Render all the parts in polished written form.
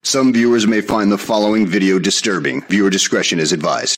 Some viewers may find the following video disturbing. Viewer discretion is advised.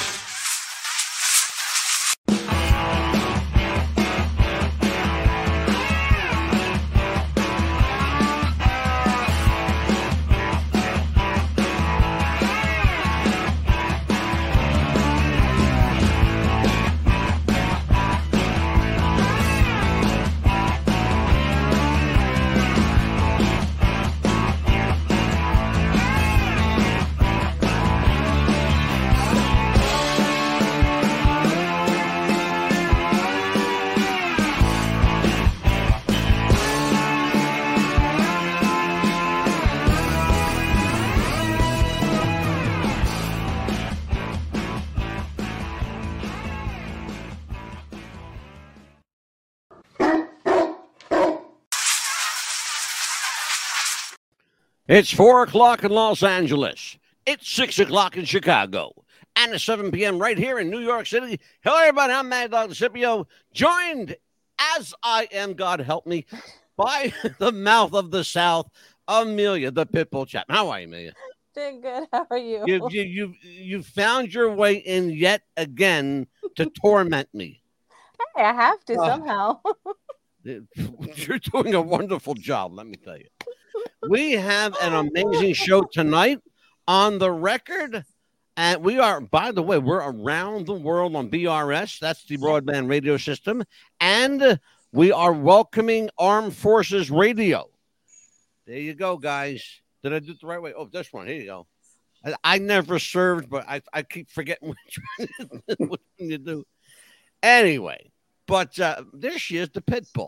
It's 4 o'clock in Los Angeles. It's 6 o'clock in Chicago. And it's 7 p.m. right here in New York City. Hello, everybody. I'm Mad Dog Scipio, joined, as I am, God help me, by the mouth of the South, Amelia, the Pitbull Chapman. How are you, Amelia? Doing good. How are you? You found your way in yet again to torment me. Hey, I have to somehow. You're doing a wonderful job, let me tell you. We have an amazing show tonight on the record. And we are, by the way, we're around the world on BRS. That's the broadband radio system. And we are welcoming Armed Forces Radio. There you go, guys. Did I do it the right way? Oh, this one. Here you go. I never served, but I keep forgetting which one you do. Anyway, but there she is, the Pitbull.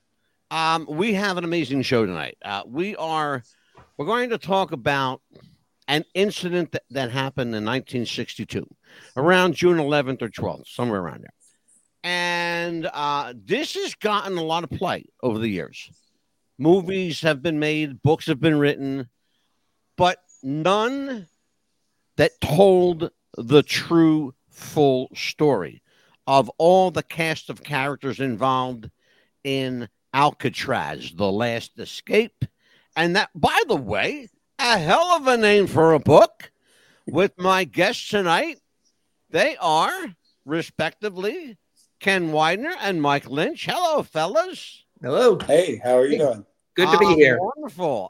We have an amazing show tonight. We're going to talk about an incident that happened in 1962, around June 11th or 12th, somewhere around there. And this has gotten a lot of play over the years. Movies have been made, books have been written, but none that told the true, full story of all the cast of characters involved in Alcatraz, The Last Escape. And that, by the way, a hell of a name for a book. With my guests tonight, they are, respectively, Ken Widener and Mike Lynch. Hello, fellas. Hello. Hey, how are you doing? Good to be here. Wonderful.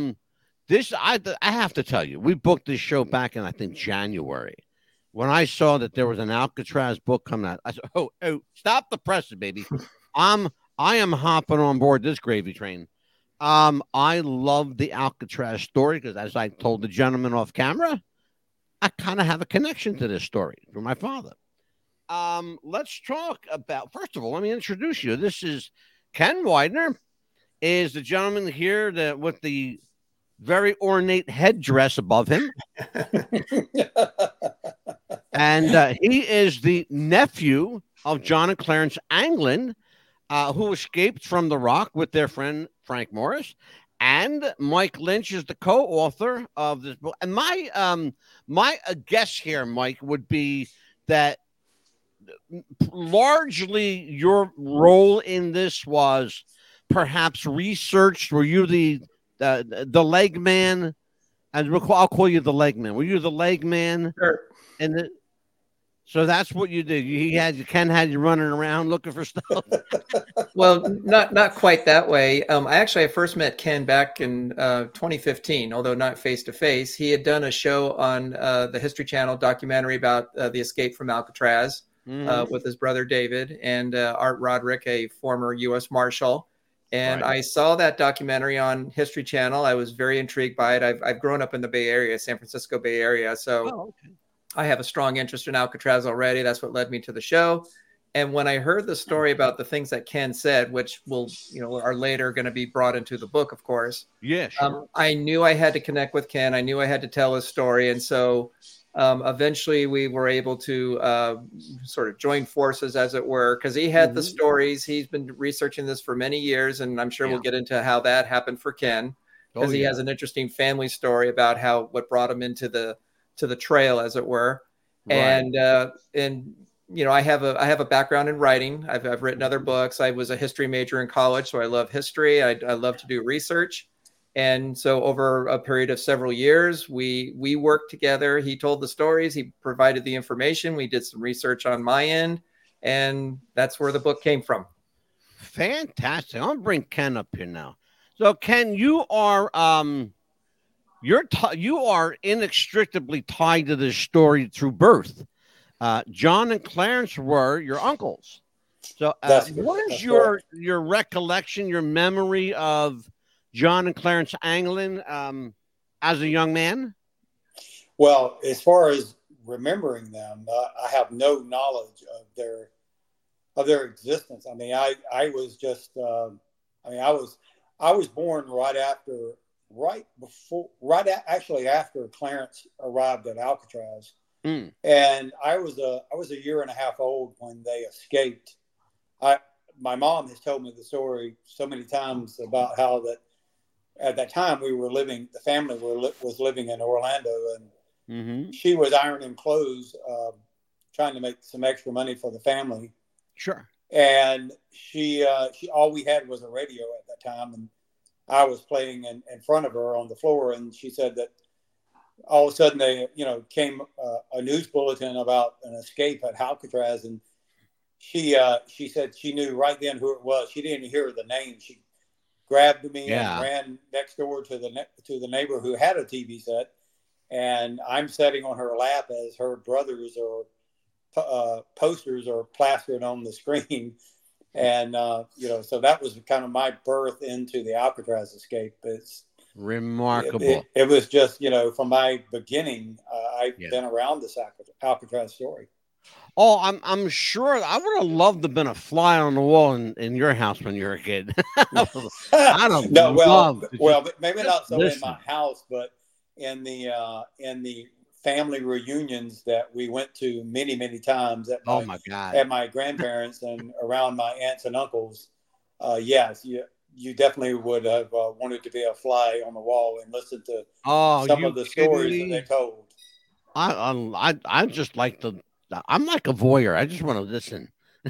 I have to tell you, we booked this show back in, I think, January. When I saw that there was an Alcatraz book coming out, I said, oh, stop the presses, baby. I am hopping on board this gravy train. I love the Alcatraz story because, as I told the gentleman off camera, I kind of have a connection to this story from my father. Let's talk about, first of all, let me introduce you. This is Ken Widener, is the gentleman here with the very ornate headdress above him. And he is the nephew of John and Clarence Anglin, who escaped from the Rock with their friend Frank Morris, and Mike Lynch is the co-author of this book. And my guess here, Mike, would be that largely your role in this was perhaps researched. Were you the leg man? And I'll call you the leg man. Were you the leg man? Sure. And so that's what you did. Ken had you running around looking for stuff. Well, not quite that way. I first met Ken back in 2015, although not face to face. He had done a show on the History Channel documentary about the escape from Alcatraz with his brother David and Art Roderick, a former U.S. Marshal. And right. I saw that documentary on History Channel. I was very intrigued by it. I've grown up in the Bay Area, San Francisco Bay Area, so I have a strong interest in Alcatraz already. That's what led me to the show. And when I heard the story about the things that Ken said, which are later going to be brought into the book, of course. Yeah, sure. I knew I had to connect with Ken. I knew I had to tell his story. And so eventually we were able to sort of join forces, as it were, because he had the stories. He's been researching this for many years, and I'm sure we'll get into how that happened for Ken, because he has an interesting family story about what brought him into the trail, as it were. Right. And I have a background in writing. I've written other books. I was a history major in college, so I love history. I love to do research. And so over a period of several years, we worked together. He told the stories. He provided the information. We did some research on my end. And that's where the book came from. Fantastic. I'm going to bring Ken up here now. So, Ken, you are you are inextricably tied to this story through birth. John and Clarence were your uncles. So, what is your recollection, your memory of John and Clarence Anglin as a young man? Well, as far as remembering them, I have no knowledge of their existence. I mean, I was just, I was born actually after Clarence arrived at Alcatraz. And I was a year and a half old when they escaped. My mom has told me the story so many times about how that at that time the family was living in Orlando, and she was ironing clothes, trying to make some extra money for the family. Sure. And she all we had was a radio at that time, and I was playing in front of her on the floor, and she said that all of a sudden they, came a news bulletin about an escape at Alcatraz, and she said she knew right then who it was. She didn't hear the name. She grabbed me and ran next door to the neighbor who had a TV set, and I'm sitting on her lap as her brothers or posters are plastered on the screen. And, so that was kind of my birth into the Alcatraz escape. It's remarkable. It was just, from my beginning, I've been around this Alcatraz story. Oh, I'm sure I would have loved to have been a fly on the wall in your house when you were a kid. But maybe not so in my house, but in the family reunions that we went to many, many times at my grandparents and around my aunts and uncles. Yes, you definitely would have wanted to be a fly on the wall and listen to some of the stories that they told. I just like I'm like a voyeur. I just want to listen.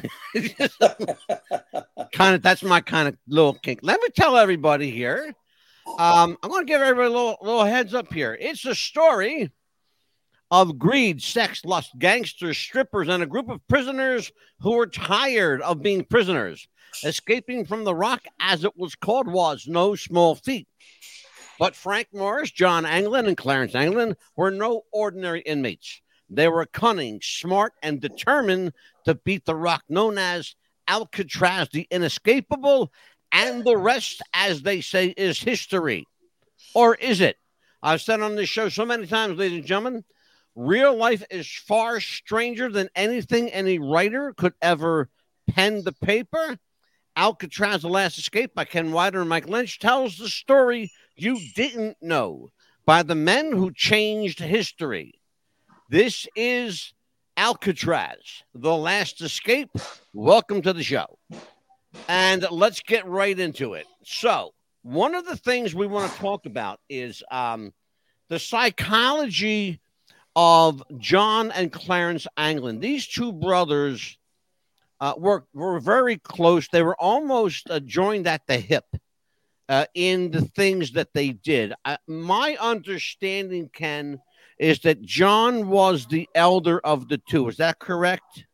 That's my kind of little kink. Let me tell everybody here. I'm going to give everybody a little heads up here. It's a story of greed, sex, lust, gangsters, strippers, and a group of prisoners who were tired of being prisoners. Escaping from the Rock, as it was called, was no small feat. But Frank Morris, John Anglin, and Clarence Anglin were no ordinary inmates. They were cunning, smart, and determined to beat the Rock, known as Alcatraz, the inescapable, and the rest, as they say, is history. Or is it? I've said on this show so many times, ladies and gentlemen, real life is far stranger than anything any writer could ever pen to paper. Alcatraz, The Last Escape by Ken Wilder and Mike Lynch tells the story you didn't know by the men who changed history. This is Alcatraz, The Last Escape. Welcome to the show. And let's get right into it. So, one of the things we want to talk about is the psychology of John and Clarence Anglin. These two brothers were very close. They were almost joined at the hip in the things that they did. My understanding, Ken, is that John was the elder of the two. Is that correct?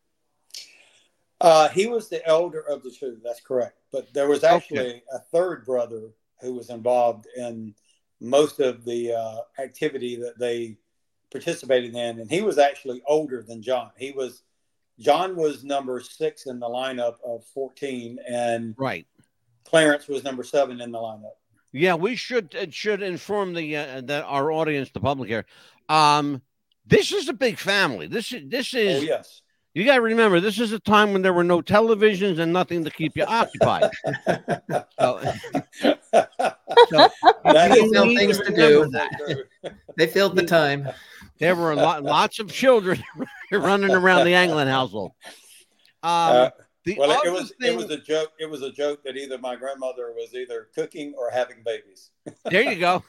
He was the elder of the two. That's correct. But there was actually a third brother who was involved in most of the activity that they participated in, and he was actually older than John. John was number 6 in the lineup of 14, and Clarence was number 7 in the lineup. Yeah, we should inform that our audience, the public here. This is a big family. This is. Oh, yes. You got to remember, this is a time when there were no televisions and nothing to keep you occupied. They found things to do. They filled the time. There were lots of children running around the Anglin household. It was a joke. It was a joke that either my grandmother was either cooking or having babies. There you go.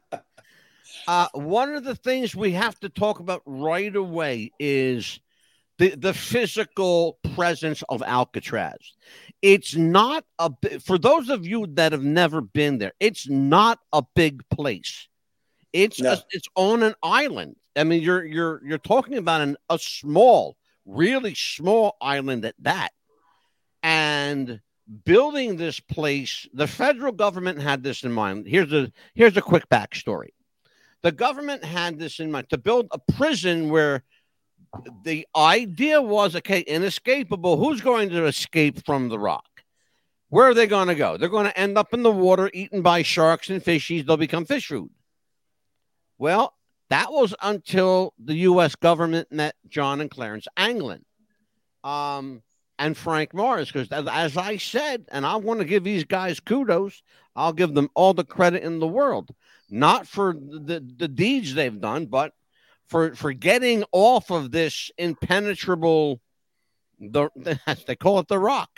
One of the things we have to talk about right away is the physical presence of Alcatraz. It's not for those of you that have never been there, it's not a big place. It's it's on an island. I mean, you're talking about a small, really small island at that. And building this place, the federal government had this in mind. Here's a quick backstory. The government had this in mind to build a prison where the idea was, okay, inescapable. Who's going to escape from the rock? Where are they going to go? They're going to end up in the water, eaten by sharks and fishies. They'll become fish food. Well, that was until the U.S. government met John and Clarence Anglin and Frank Morris. Because as I said, and I want to give these guys kudos, I'll give them all the credit in the world. Not for the deeds they've done, but for getting off of this impenetrable, as they call it, the rock.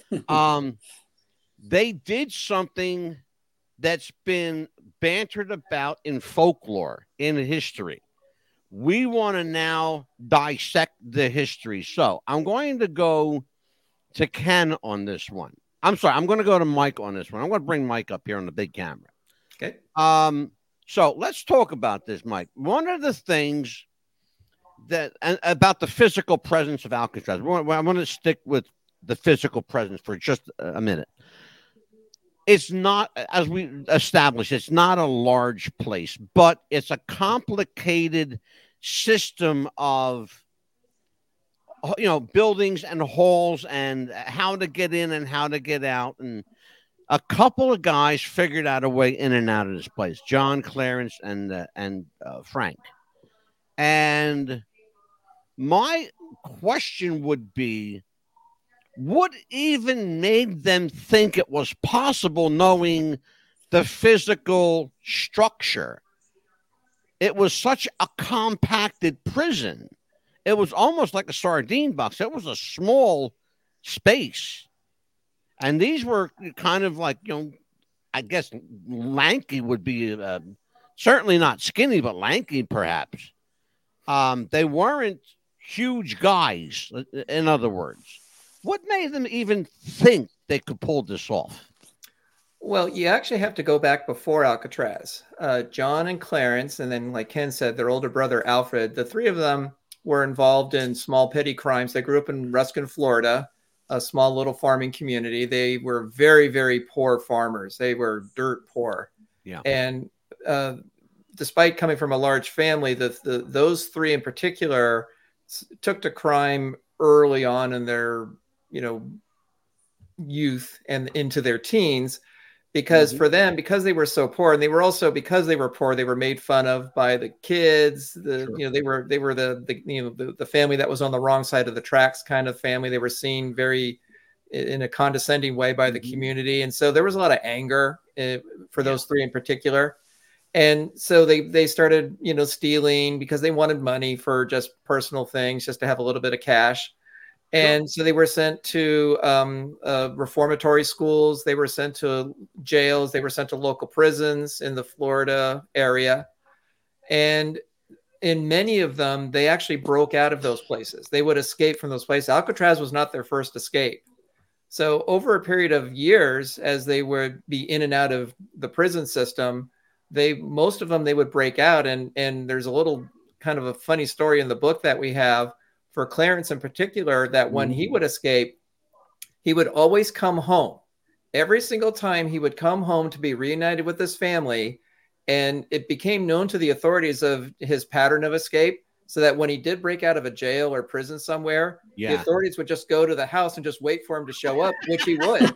They did something that's been bantered about in folklore, in history. We want to now dissect the history. So I'm going to go to Ken on this one. I'm sorry, I'm going to go to Mike on this one. I'm going to bring Mike up here on the big camera. Okay. So let's talk about this, Mike. One of the things about the physical presence of Alcatraz, I want to stick with the physical presence for just a minute. It's not, as we established, it's not a large place, but it's a complicated system of, buildings and halls and how to get in and how to get out. And a couple of guys figured out a way in and out of this place, John, Clarence, and Frank. And my question would be, what even made them think it was possible, knowing the physical structure? It was such a compacted prison. It was almost like a sardine box. It was a small space. And these were kind of like, I guess lanky would be, certainly not skinny, but lanky perhaps. They weren't huge guys, in other words. What made them even think they could pull this off? Well, you actually have to go back before Alcatraz. John and Clarence, and then, like Ken said, their older brother, Alfred, the three of them were involved in small petty crimes. They grew up in Ruskin, Florida, a small little farming community. They were very, very poor farmers. They were dirt poor. Yeah. And despite coming from a large family, those three in particular took to crime early on in their youth and into their teens, because for them, because they were so poor, and they were also, because they were poor, they were made fun of by the kids. They were the family that was on the wrong side of the tracks kind of family. They were seen very in a condescending way by the community, and so there was a lot of anger for those three in particular. And so they started stealing because they wanted money for just personal things, just to have a little bit of cash. And so they were sent to reformatory schools. They were sent to jails. They were sent to local prisons in the Florida area. And in many of them, they actually broke out of those places. They would escape from those places. Alcatraz was not their first escape. So over a period of years, as they would be in and out of the prison system, most of them, they would break out. And there's a little kind of a funny story in the book that we have for Clarence in particular, that when he would escape, he would always come home. Every single time he would come home to be reunited with his family. And it became known to the authorities of his pattern of escape, so that when he did break out of a jail or prison somewhere, the authorities would just go to the house and just wait for him to show up, which he would.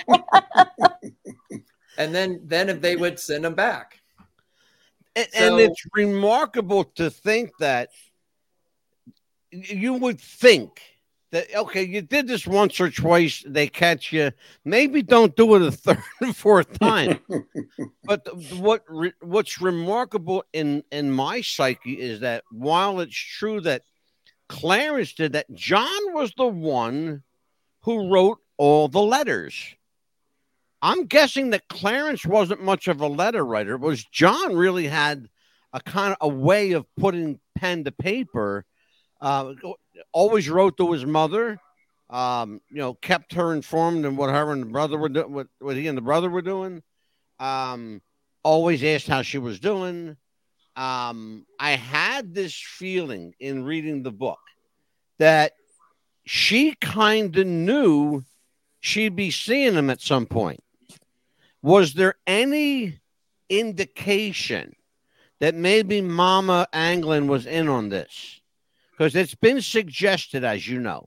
And then they would send him back. And it's remarkable to think that you would think that, okay, you did this once or twice, they catch you, maybe don't do it a third and fourth time. But what's remarkable in my psyche is that while it's true that Clarence did that, John was the one who wrote all the letters. I'm guessing that Clarence wasn't much of a letter writer. It was John really had a kind of a way of putting pen to paper. always wrote to his mother. Kept her informed of what her and the brother were doing, what he and the brother were doing. Always asked how she was doing. I had this feeling in reading the book that she kind of knew she'd be seeing him at some point. Was there any indication that maybe Mama Anglin was in on this? Because it's been suggested, as you know.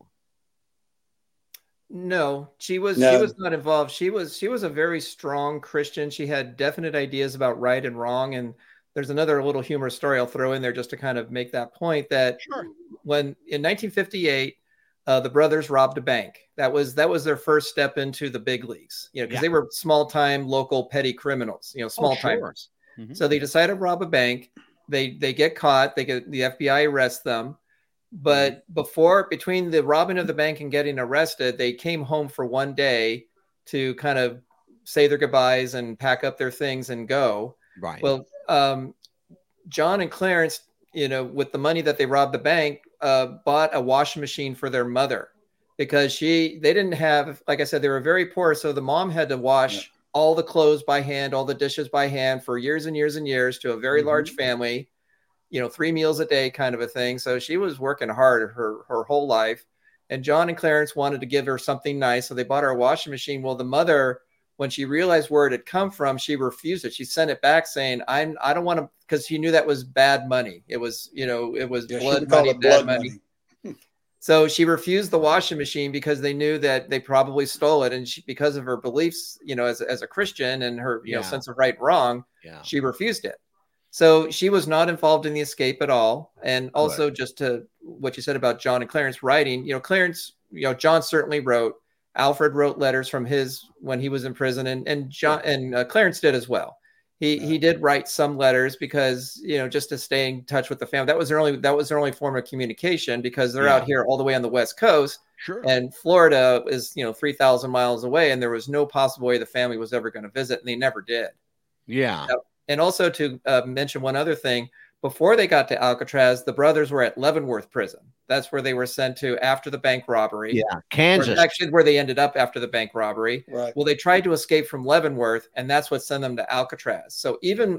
No, she was not involved. She was a very strong Christian. She had definite ideas about right and wrong. And there's another little humorous story I'll throw in there just to kind of make that point that when in 1958, the brothers robbed a bank. That was their first step into the big leagues, because they were small time local petty criminals, small timers. Mm-hmm. So they decided to rob a bank. They get caught. The FBI arrests them. But between the robbing of the bank and getting arrested, they came home for one day to kind of say their goodbyes and pack up their things and go. Right. Well, John and Clarence, with the money that they robbed the bank, bought a washing machine for their mother because they didn't have, like I said, they were very poor. So the mom had to wash all the clothes by hand, all the dishes by hand for years and years and years to a very large family. 3 meals a day kind of a thing. So she was working hard her whole life. And John and Clarence wanted to give her something nice. So they bought her a washing machine. Well, the mother, when she realized where it had come from, she refused it. She sent it back saying, I don't want to, because she knew that was bad money. It was, blood money, bad money. So she refused the washing machine because they knew that they probably stole it. And because of her beliefs, as a Christian and her sense of right and wrong, she refused it. So she was not involved in the escape at all. And also just to what you said about John and Clarence writing, John certainly wrote. Alfred wrote letters from when he was in prison, and John and Clarence did as well. He did write some letters because, just to stay in touch with the family. That was their only form of communication because they're out here all the way on the West Coast. Sure. And Florida is, 3,000 miles away, and there was no possible way the family was ever going to visit, and they never did. Yeah. And also to mention one other thing, before they got to Alcatraz, the brothers were at Leavenworth prison. That's where they were sent to after the bank robbery. Yeah, Kansas. Actually, where they ended up after the bank robbery. Right. Well, they tried to escape from Leavenworth, and that's what sent them to Alcatraz. So even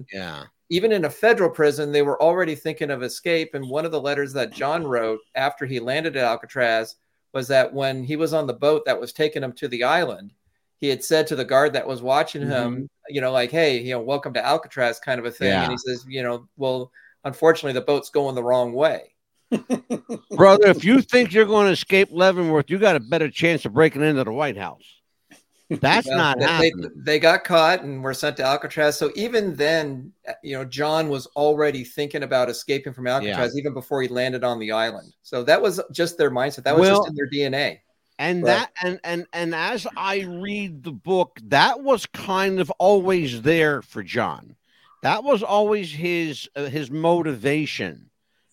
in a federal prison, they were already thinking of escape. And one of the letters that John wrote after he landed at Alcatraz was that when he was on the boat that was taking him to the island, he had said to the guard that was watching him, hey, welcome to Alcatraz kind of a thing. Yeah. And he says, well, unfortunately, the boat's going the wrong way. Brother, if you think you're going to escape Leavenworth, you got a better chance of breaking into the White House. That's not happening. They got caught and were sent to Alcatraz. So even then, John was already thinking about escaping from Alcatraz even before he landed on the island. So that was just their mindset. That was just in their DNA. And that and as I read the book, that was kind of always there for John. That was always his motivation.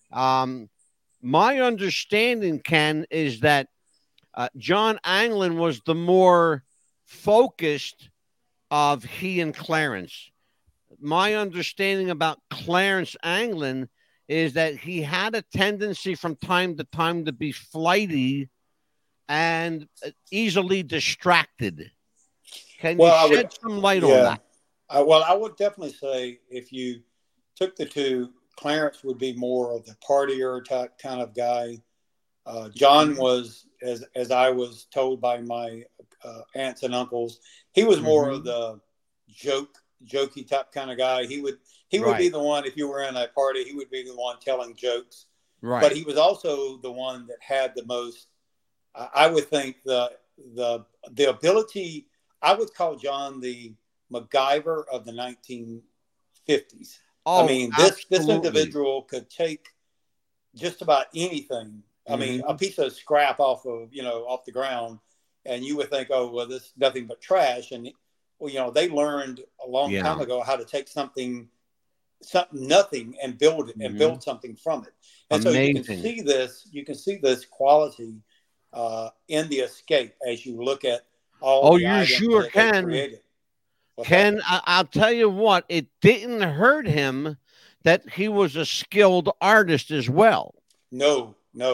My understanding, Ken, is that John Anglin was the more focused of he and Clarence. My understanding about Clarence Anglin is that he had a tendency from time to time to be flighty and easily distracted. Can you shed some light on that? I would definitely say if you took the two, Clarence would be more of the partier type kind of guy. John was, as I was told by my aunts and uncles, he was more of the jokey type kind of guy. He would be the one, if you were in a party, he would be the one telling jokes. Right. But he was also the one that had the most, I would think the ability. I would call John the MacGyver of the 1950s. Oh, I mean, this individual could take just about anything. I mean, a piece of scrap off the ground, and you would think, oh, well, this is nothing but trash. And they learned a long time ago how to take something nothing and build it and build something from it. And amazing. So you can see this quality in the escape as you look at all the items sure that can. Created. Ken, I'll tell you what, it didn't hurt him that he was a skilled artist as well. No.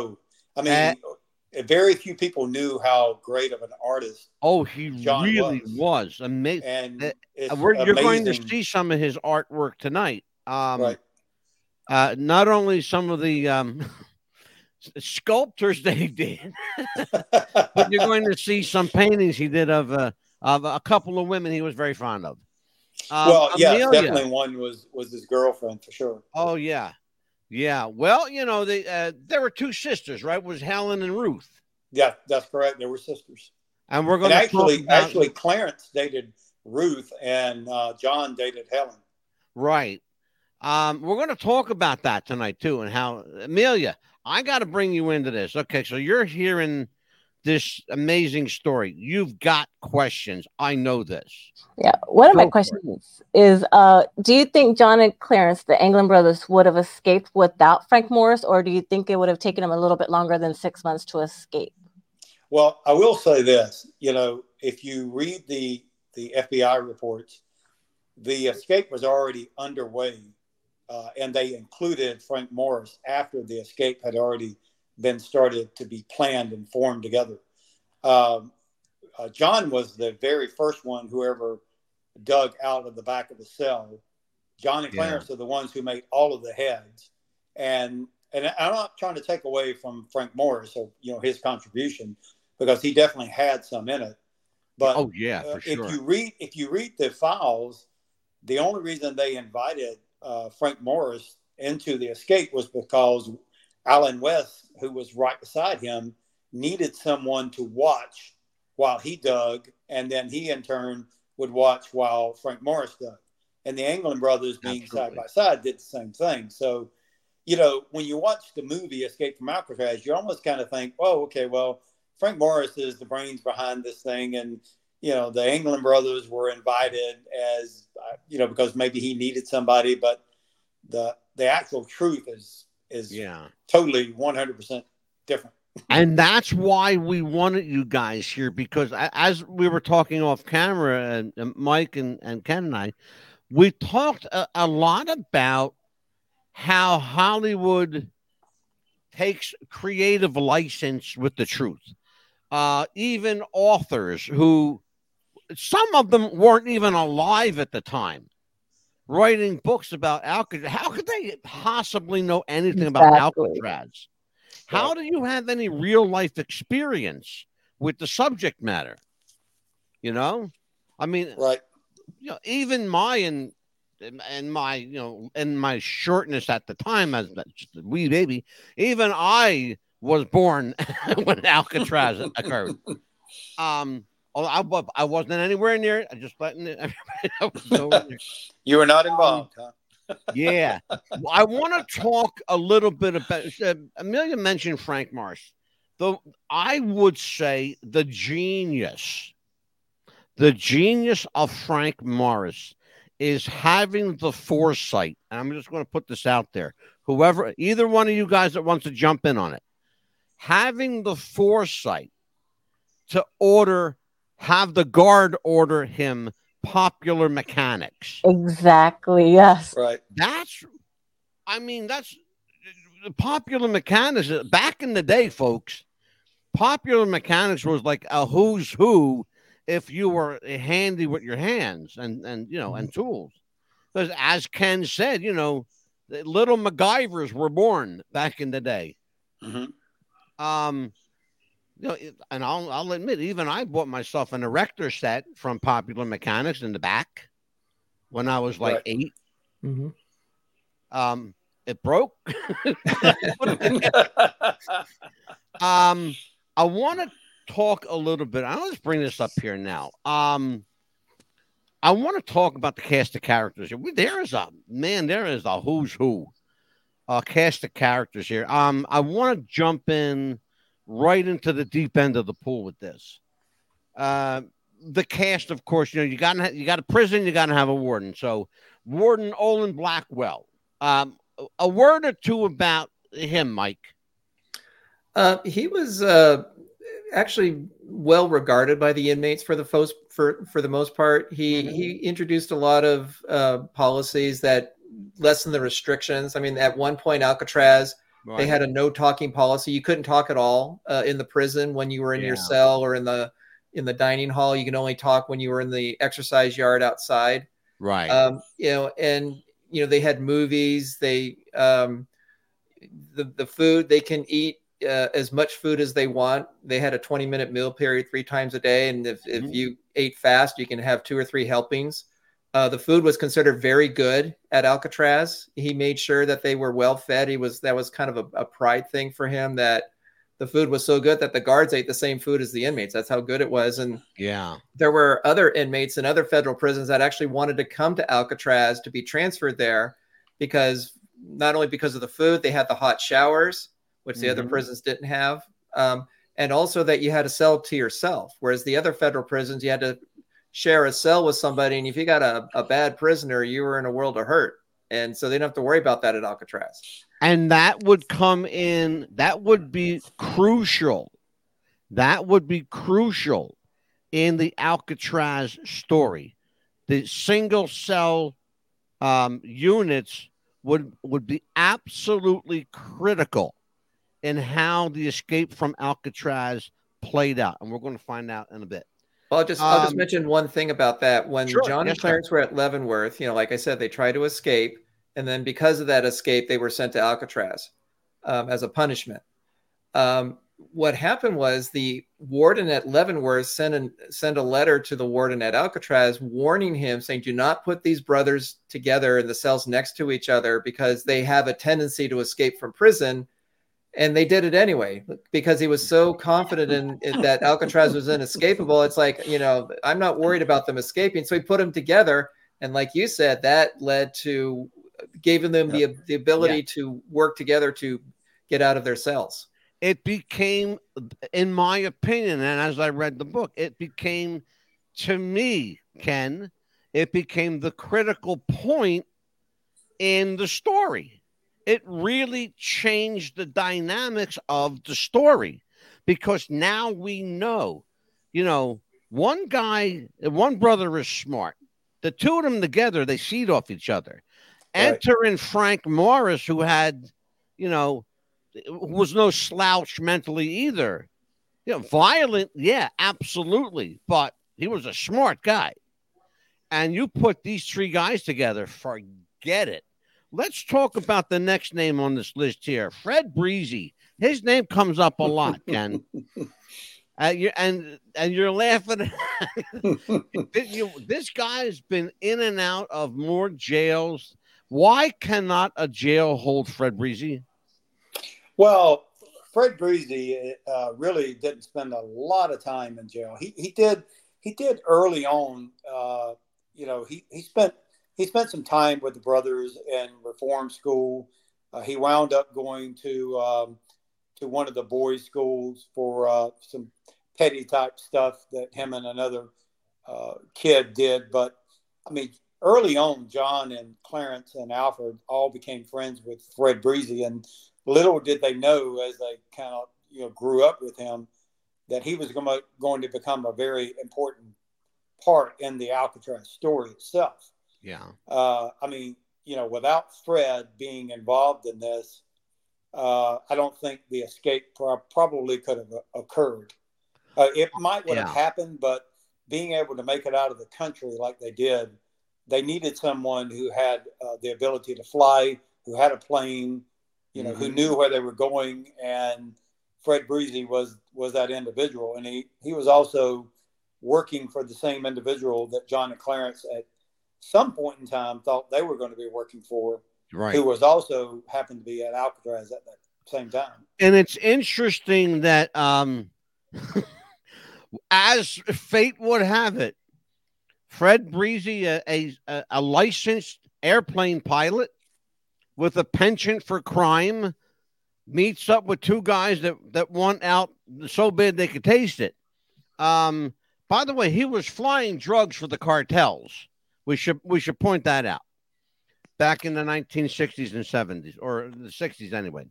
I mean, very few people knew how great of an artist. Oh, he John really was amazing. And You're going to amazing. see some of his artwork tonight. Right. Not only some of the sculptures that he did, but you're going to see some paintings he did of a couple of women he was very fond of. Well, yeah, Amelia. definitely one was his girlfriend for sure. Oh, yeah. Yeah. Well, there were two sisters, right? It was Helen and Ruth. Yeah, that's correct. They were sisters. And we're going to actually Clarence dated Ruth and John dated Helen. Right. We're going to talk about that tonight too, and how Amelia, I got to bring you into this. Okay, so you're hearing this amazing story. You've got questions. I know this. Yeah. One of my questions is, do you think John and Clarence, the Anglin brothers, would have escaped without Frank Morris, or do you think it would have taken them a little bit longer than 6 months to escape? Well, I will say this, if you read the FBI reports, the escape was already underway, and they included Frank Morris after the escape had already been started to be planned and formed together. John was the very first one who ever dug out of the back of the cell. John and Clarence are the ones who made all of the heads. And I'm not trying to take away from Frank Morris or, his contribution, because he definitely had some in it. But for sure. If you read the files, the only reason they invited Frank Morris into the escape was because Alan West, who was right beside him, needed someone to watch while he dug, and then he in turn would watch while Frank Morris dug. And the Anglin brothers, being side by side, did the same thing. So, when you watch the movie Escape from Alcatraz, you almost kind of think, oh, okay, well, Frank Morris is the brains behind this thing, and the Anglin brothers were invited as because maybe he needed somebody, but the actual truth is totally 100% different. And that's why we wanted you guys here, because as we were talking off camera, and Mike and Ken and I, we talked a lot about how Hollywood takes creative license with the truth. Even authors who, some of them weren't even alive at the time, writing books about Alcatraz. How could they possibly know anything about Alcatraz? How do you have any real life experience with the subject matter? I mean, right. Even my my shortness at the time as just a wee baby, even I was born when Alcatraz occurred. I wasn't anywhere near it. I just letting it. You were not involved, huh? Yeah. I want to talk a little bit about. Amelia mentioned Frank Morris. Though I would say the genius of Frank Morris is having the foresight. And I'm just going to put this out there. Either one of you guys that wants to jump in on it, having the foresight to have the guard order him Popular Mechanics. Exactly. Yes. Right. That's Popular Mechanics. Back in the day, folks, Popular Mechanics was like a who's who if you were handy with your hands and tools. Because as Ken said, little MacGyvers were born back in the day. Mm-hmm. And I'll admit, even I bought myself an erector set from Popular Mechanics in the back when I was like 8. Mm-hmm. It broke. I want to talk a little bit. I'll just bring this up here now. I want to talk about the cast of characters. There is a who's who cast of characters here. I want to jump in right into the deep end of the pool with this. The cast, of course, you got a prison, you got to have a warden. So Warden Olin Blackwell. A word or two about him, Mike. He was actually well regarded by the inmates for the most part. He introduced a lot of policies that lessened the restrictions. I mean, at one point, Alcatraz Right. They had a no talking policy. You couldn't talk at all in the prison when you were in your cell or in the dining hall. You can only talk when you were in the exercise yard outside. Right. And they had movies. They the food, they can eat as much food as they want. They had a 20-minute meal period 3 times a day, and if you ate fast, you can have 2 or 3 helpings. The food was considered very good at Alcatraz. He made sure that they were well fed. That was kind of a pride thing for him, that the food was so good that the guards ate the same food as the inmates. That's how good it was. And there were other inmates in other federal prisons that actually wanted to come to Alcatraz to be transferred there, because not only because of the food, they had the hot showers, which the other prisons didn't have. And also that you had a cell to yourself, whereas the other federal prisons, you had to share a cell with somebody. And if you got a bad prisoner, you were in a world of hurt. And so they didn't have to worry about that at Alcatraz. And that would come in, that would be crucial. That would be crucial in the Alcatraz story. The single cell units would be absolutely critical in how the escape from Alcatraz played out. And we're going to find out in a bit. I'll just mention one thing about that. When John and Clarence were at Leavenworth, like I said, they tried to escape. And then because of that escape, they were sent to Alcatraz as a punishment. What happened was the warden at Leavenworth sent a letter to the warden at Alcatraz warning him, saying, do not put these brothers together in the cells next to each other because they have a tendency to escape from prison. And they did it anyway, because he was so confident in that Alcatraz was inescapable. It's like, I'm not worried about them escaping. So he put them together. And like you said, that gave them the ability to work together to get out of their cells. It became, in my opinion, and as I read the book, it became, to me, Ken, it became the critical point in the story. It really changed the dynamics of the story, because now we know, one brother is smart. The two of them together, they feed off each other. Right. Enter in Frank Morris, who had, was no slouch mentally either. Violent, yeah, absolutely. But he was a smart guy. And you put these 3 guys together, forget it. Let's talk about the next name on this list here, Fred Breezy. His name comes up a lot, Ken. And you're laughing. This guy's been in and out of more jails. Why cannot a jail hold Fred Breezy? Well, Fred Breezy really didn't spend a lot of time in jail. He did early on. He spent some time with the brothers in reform school. He wound up going to one of the boys' schools for some petty type stuff that him and another kid did. But I mean, early on, John and Clarence and Alfred all became friends with Fred Breezy, and little did they know, as they kind of grew up with him, that he was going to become a very important part in the Alcatraz story itself. Yeah. I mean, without Fred being involved in this, I don't think the escape probably could have occurred. It might would have happened, but being able to make it out of the country like they did, they needed someone who had the ability to fly, who had a plane, who knew where they were going. And Fred Breezy was that individual. And he was also working for the same individual that John and Clarence at some point in time thought they were going to be working for, right, who was also happened to be at Alcatraz at that same time. And it's interesting that as fate would have it, Fred Breezy, a licensed airplane pilot with a penchant for crime, meets up with 2 guys that want out so bad they could taste it. By the way, he was flying drugs for the cartels. We should point that out. Back in the 1960s and 70s, or the 60s anyway.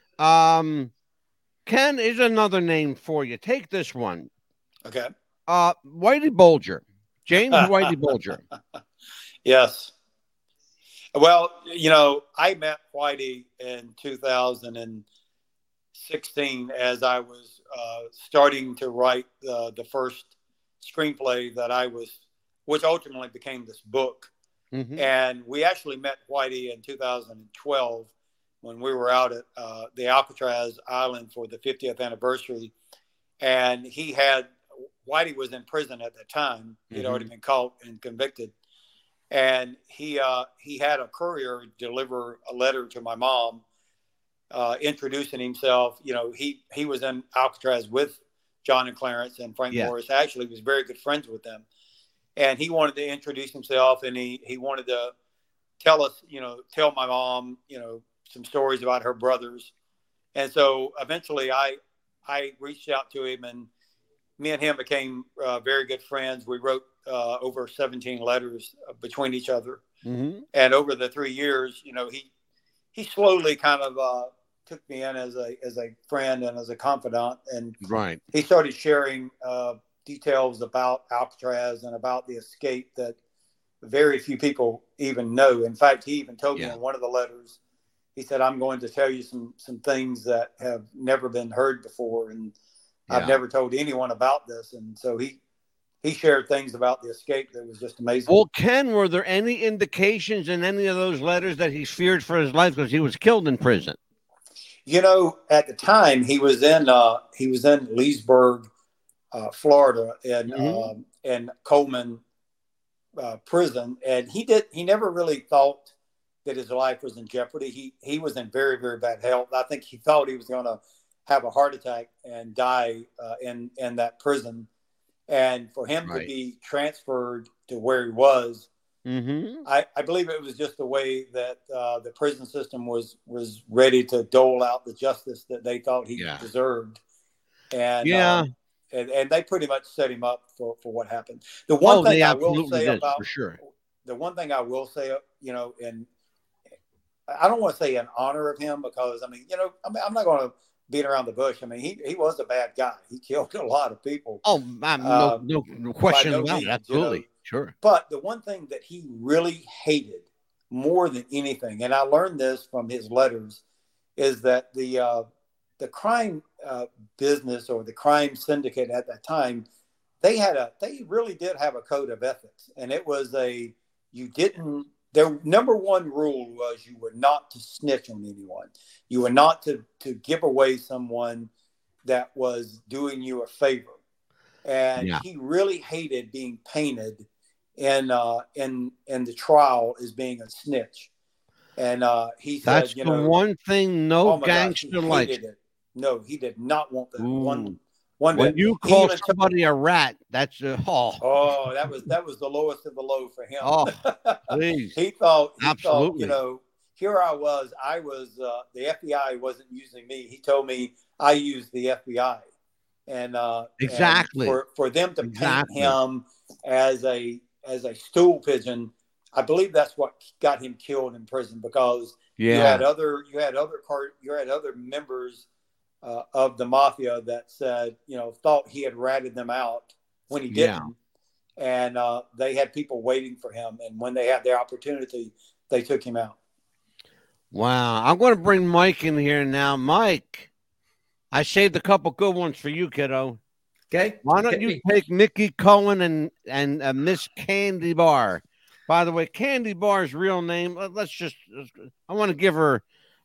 Ken is another name for you. Take this one. Okay. Whitey Bulger. James Whitey Bulger. Yes. Well, I met Whitey in 2016 as I was starting to write the first screenplay which ultimately became this book. Mm-hmm. And we actually met Whitey in 2012 when we were out at the Alcatraz Island for the 50th anniversary. And Whitey was in prison at that time. He'd already been caught and convicted. And he had a courier deliver a letter to my mom, introducing himself. He was in Alcatraz with John and Clarence and Frank Morris. Actually, was very good friends with them. And he wanted to introduce himself, and he wanted to tell my mom, some stories about her brothers. And so eventually I reached out to him, and me and him became very good friends. We wrote over 17 letters between each other. Mm-hmm. And over the 3 years, he slowly kind of took me in as a friend and as a confidant. And he started sharing details about Alcatraz and about the escape that very few people even know. In fact, he even told me in one of the letters, he said, I'm going to tell you some things that have never been heard before. And I've never told anyone about this. And so he shared things about the escape that was just amazing. Well, Ken, were there any indications in any of those letters that he feared for his life because he was killed in prison? At the time he was in Leesburg, Florida, in Coleman prison, and he never really thought that his life was in jeopardy. He was in very, very bad health. I think he thought he was going to have a heart attack and die in that prison. And for him to be transferred to where he was, I believe it was just the way that the prison system was ready to dole out the justice that they thought he deserved. And and they pretty much set him up for what happened. The one thing I will say about, for sure. The one thing I will say, and I don't want to say in honor of him, because I'm not going to beat around the bush. I mean, he was a bad guy. He killed a lot of people. Oh, no question about it. Absolutely. Sure. But the one thing that he really hated more than anything, and I learned this from his letters, is that the crime business or the crime syndicate at that time, they really did have a code of ethics. And it was their number one rule was you were not to snitch on anyone. You were not to give away someone that was doing you a favor. And he really hated being painted in the trial as being a snitch. And he said, that's the one thing gangster likes. No, he did not want that. One when you call somebody a rat, that's that was the lowest of the low for him. Oh, please. he thought, here I was the FBI wasn't using me. He told me I used the FBI, and exactly and for them to paint him as a stool pigeon. I believe that's what got him killed in prison, because you had other members of the mafia that said, thought he had ratted them out when he didn't. And they had people waiting for him. And when they had their opportunity, they took him out. Wow. I'm going to bring Mike in here now. Mike, I saved a couple good ones for you, kiddo. Okay. Why don't you take Mickey Cohen and Miss Candy Bar? By the way, Candy Bar's real name, I want to give her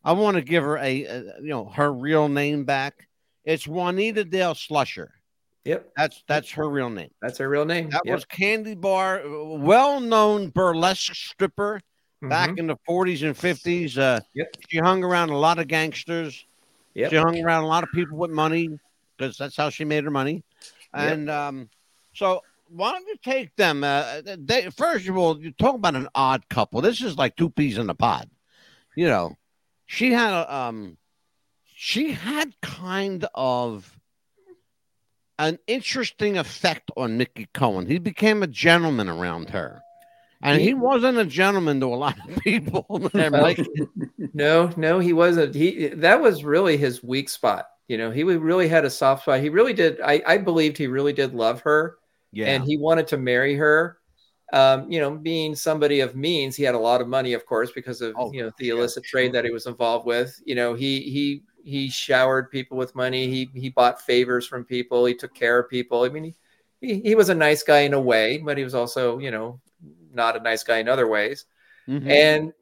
her real name back. It's Juanita Dale Slusher. Yep. That's her real name. That's her real name. That was Candy Bar, well-known burlesque stripper back in the 40s and 50s. She hung around a lot of gangsters. She hung around a lot of people with money, because that's how she made her money. And so why don't you take them? First of all, you talk about an odd couple. This is like two peas in a pod. She had kind of an interesting effect on Mickey Cohen. He became a gentleman around her. And he wasn't a gentleman to a lot of people. No, he wasn't. That was really his weak spot. He really had a soft spot. He really did. I believed he really did love her. Yeah. And he wanted to marry her. Being somebody of means, he had a lot of money, of course, because of the illicit trade that he was involved with. He showered people with money. He bought favors from people. He took care of people. I mean, he was a nice guy in a way, but he was also, not a nice guy in other ways. Mm-hmm. And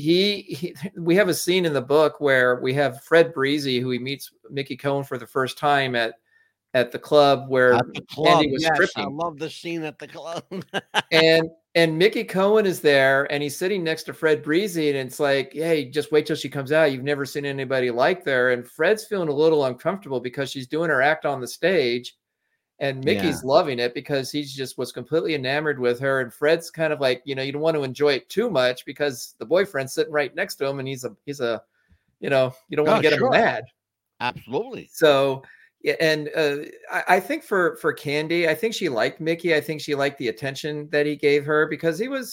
we have a scene in the book where we have Fred Breezy, who he meets Mickey Cohen for the first time at the club where Candy was stripping. I love the scene at the club. and Mickey Cohen is there, and he's sitting next to Fred Breezy, and it's like, hey, just wait till she comes out. You've never seen anybody like her. And Fred's feeling a little uncomfortable because she's doing her act on the stage, and Mickey's loving it because he just was completely enamored with her. And Fred's kind of like, you don't want to enjoy it too much because the boyfriend's sitting right next to him, and he's a you don't want to get him mad. Absolutely. So. And I think for Candy, I think she liked Mickey. I think she liked the attention that he gave her because he was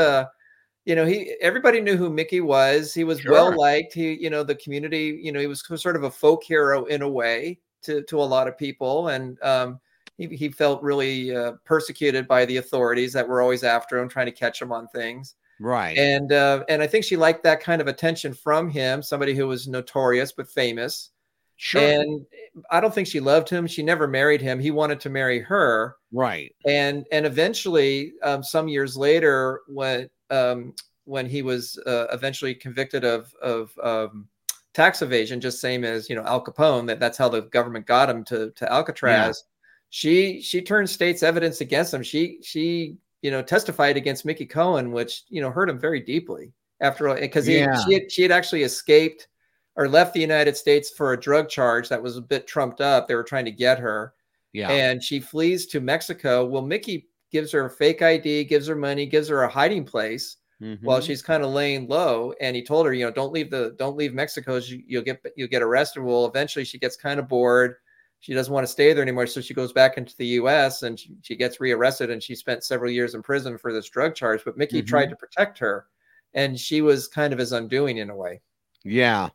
everybody knew who Mickey was. He was well liked. The community, he was sort of a folk hero in a way to a lot of people. And he felt really persecuted by the authorities that were always after him, trying to catch him on things. Right. And I think she liked that kind of attention from him, somebody who was notorious but famous. Sure. And I don't think she loved him. She never married him. He wanted to marry her. Right. And eventually, some years later, when he was eventually convicted of tax evasion, just same as Al Capone, that's how the government got him to Alcatraz. Yeah. She turned state's evidence against him. She testified against Mickey Cohen, which hurt him very deeply because she had actually escaped or left the United States for a drug charge that was a bit trumped up. They were trying to get her. Yeah. And she flees to Mexico. Well, Mickey gives her a fake ID, gives her money, gives her a hiding place while she's kind of laying low. And he told her, don't leave Mexico. You'll get arrested. Well, eventually she gets kind of bored. She doesn't want to stay there anymore. So she goes back into the US and she gets rearrested, and she spent several years in prison for this drug charge. But Mickey tried to protect her, and she was kind of his undoing in a way. Yeah.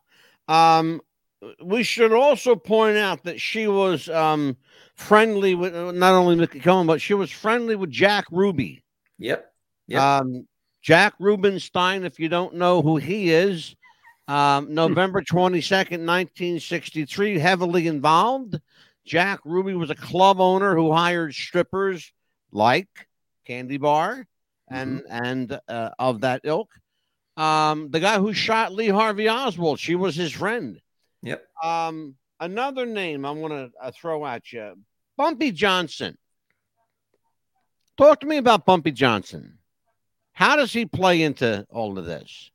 We should also point out that she was friendly with not only Mickey Cohen, but she was friendly with Jack Ruby. Yep. Jack Rubenstein, if you don't know who he is, November 22nd, 1963, heavily involved. Jack Ruby was a club owner who hired strippers like Candy Bar and of that ilk. The guy who shot Lee Harvey Oswald, she was his friend. Yep. Another name I want to throw at you, Bumpy Johnson. Talk to me about Bumpy Johnson. How does he play into all of this?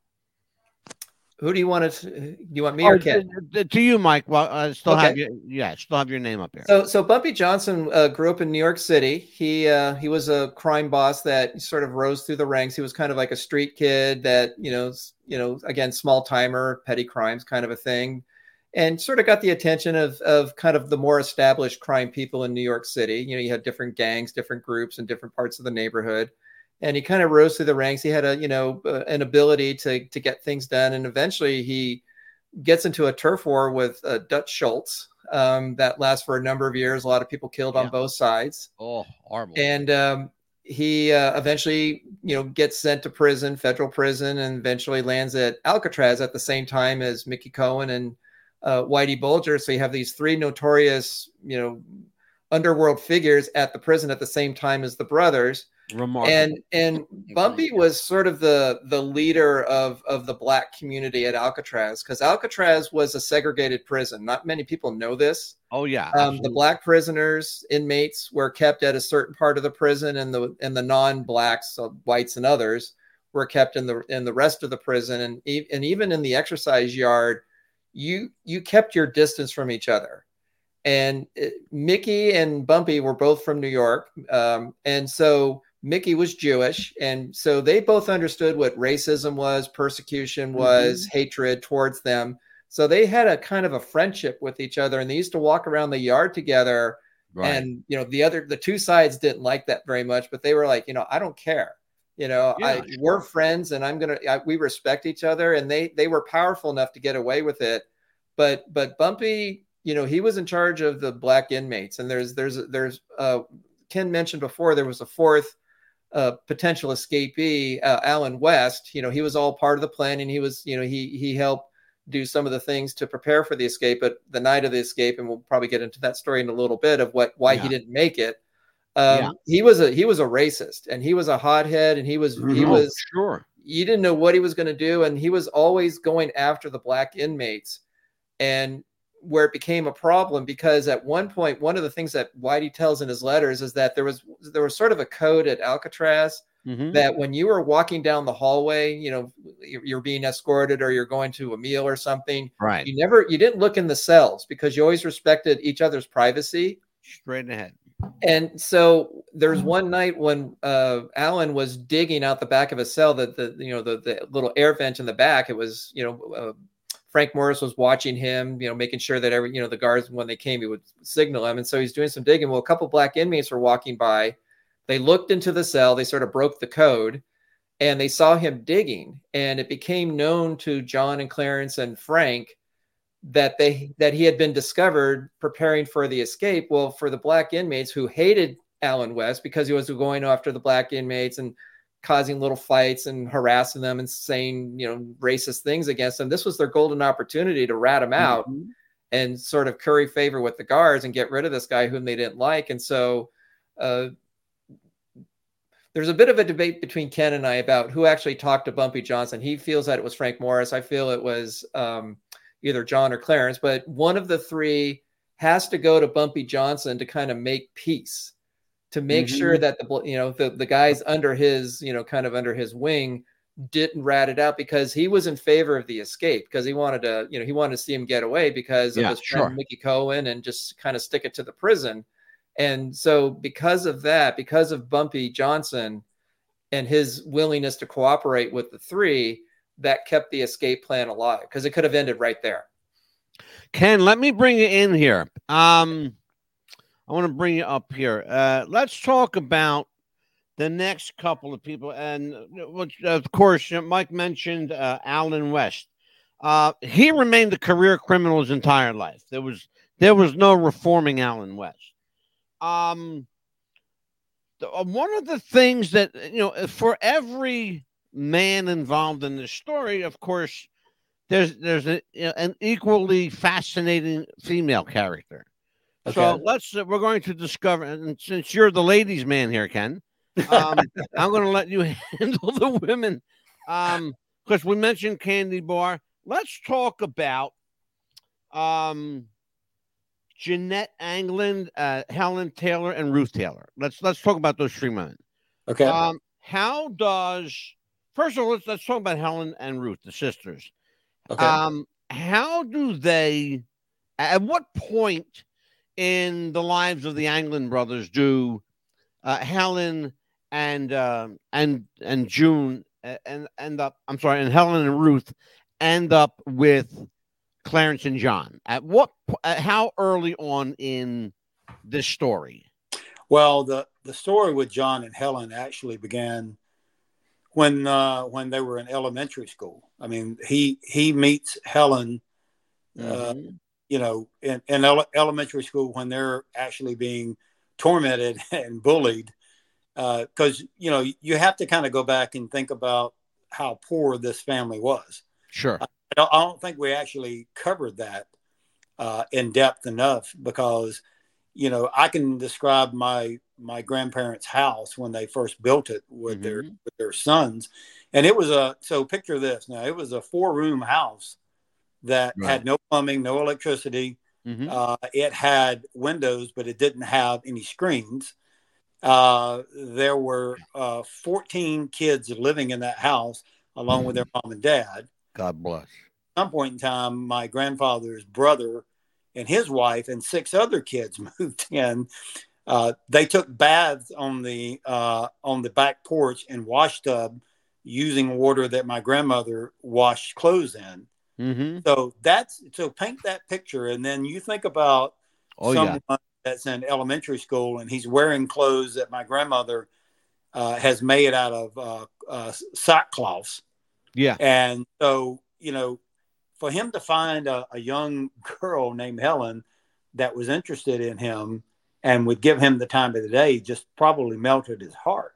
Who do you want to? You want me or Ken? To you, Mike. Well, I still have your name up here. So Bumpy Johnson grew up in New York City. He was a crime boss that sort of rose through the ranks. He was kind of like a street kid that again, small timer, petty crimes kind of a thing, and sort of got the attention of kind of the more established crime people in New York City. You had different gangs, different groups, in different parts of the neighborhood. And he kind of rose through the ranks. He had an ability to get things done. And eventually he gets into a turf war with Dutch Schultz that lasts for a number of years. A lot of people killed on both sides. Oh, horrible. And he eventually, gets sent to prison, federal prison, and eventually lands at Alcatraz at the same time as Mickey Cohen and Whitey Bulger. So you have these three notorious, underworld figures at the prison at the same time as the brothers. Remarkable. And Bumpy was sort of the leader of the Black community at Alcatraz, because Alcatraz was a segregated prison. Not many people know this. Oh yeah. The Black prisoners, inmates, were kept at a certain part of the prison, and the non-Blacks, so whites and others, were kept in the rest of the prison. And even in the exercise yard, you kept your distance from each other. And Mickey and Bumpy were both from New York, and so Mickey was Jewish, and so they both understood what racism was, persecution was, hatred towards them. So they had a kind of a friendship with each other, and they used to walk around the yard together. Right. And the two sides didn't like that very much, but they were like, I don't care. We're friends, and we respect each other, and they were powerful enough to get away with it. But Bumpy, he was in charge of the Black inmates, and there's Ken mentioned before there was a fourth potential escapee, Alan West, he was all part of the plan, and he was, he helped do some of the things to prepare for the escape. But the night of the escape, and we'll probably get into that story in a little bit of why he didn't make it. He was a racist, and he was a hothead, and he was sure. You didn't know what he was going to do, and he was always going after the black inmates, and where it became a problem, because at one point, one of the things that Whitey tells in his letters is that there was sort of a code at Alcatraz that when you were walking down the hallway, you're being escorted or you're going to a meal or something, right? You didn't look in the cells because you always respected each other's privacy. Straight ahead. And so there's one night when Alan was digging out the back of a cell, the little air vent in the back. It was, Frank Morris was watching him, making sure that the guards, when they came, he would signal him. And so he's doing some digging. Well, a couple of black inmates were walking by. They looked into the cell. They sort of broke the code, and they saw him digging. And it became known to John and Clarence and Frank that he had been discovered preparing for the escape. Well, for the black inmates who hated Alan West because he was going after the black inmates and causing little fights and harassing them and saying, racist things against them, this was their golden opportunity to rat him out and sort of curry favor with the guards and get rid of this guy whom they didn't like. And so there's a bit of a debate between Ken and I about who actually talked to Bumpy Johnson. He feels that it was Frank Morris. I feel it was either John or Clarence, but one of the three has to go to Bumpy Johnson to kind of make peace, to make sure that the guys under his, kind of under his wing didn't rat it out, because he was in favor of the escape, because he wanted to see him get away because of his friend Mickey Cohen and just kind of stick it to the prison. And so because of that, because of Bumpy Johnson and his willingness to cooperate with the three, that kept the escape plan alive, because it could have ended right there. Ken, let me bring you in here. I want to bring you up here. Let's talk about the next couple of people. And of course, Mike mentioned Alan West. He remained a career criminal his entire life. There was no reforming Alan West. One of the things that, for every man involved in this story, of course, there's an equally fascinating female character. Okay. So we're going to discover, and since you're the ladies' man here, Ken, I'm going to let you handle the women, because we mentioned Candy Bar. Let's talk about Jeanette Anglin, Helen Taylor, and Ruth Taylor. Let's talk about those three women. Okay. First of all, let's talk about Helen and Ruth, the sisters. Okay. How do they? At what point in the lives of the Anglin brothers do Helen and June end up? I'm sorry, and Helen and Ruth end up with Clarence and John? How early on in this story? Well, the story with John and Helen actually began when they were in elementary school. I mean, he meets Helen, in elementary school when they're actually being tormented and bullied. Because, you have to kind of go back and think about how poor this family was. Sure. I don't think we actually covered that in depth enough, because, I can describe my grandparents' house when they first built it with their sons. And it was so picture this. Now, it was a 4-room house that had no plumbing, no electricity. It had windows, but it didn't have any screens. There were 14 kids living in that house along with their mom and dad. God bless. At some point in time, my grandfather's brother and his wife and 6 other kids moved in. They took baths on the back porch and wash tub using water that my grandmother washed clothes in. So paint that picture, and then you think about someone that's in elementary school and he's wearing clothes that my grandmother has made out of sackcloths. Yeah, and so for him to find a young girl named Helen that was interested in him and would give him the time of the day just probably melted his heart.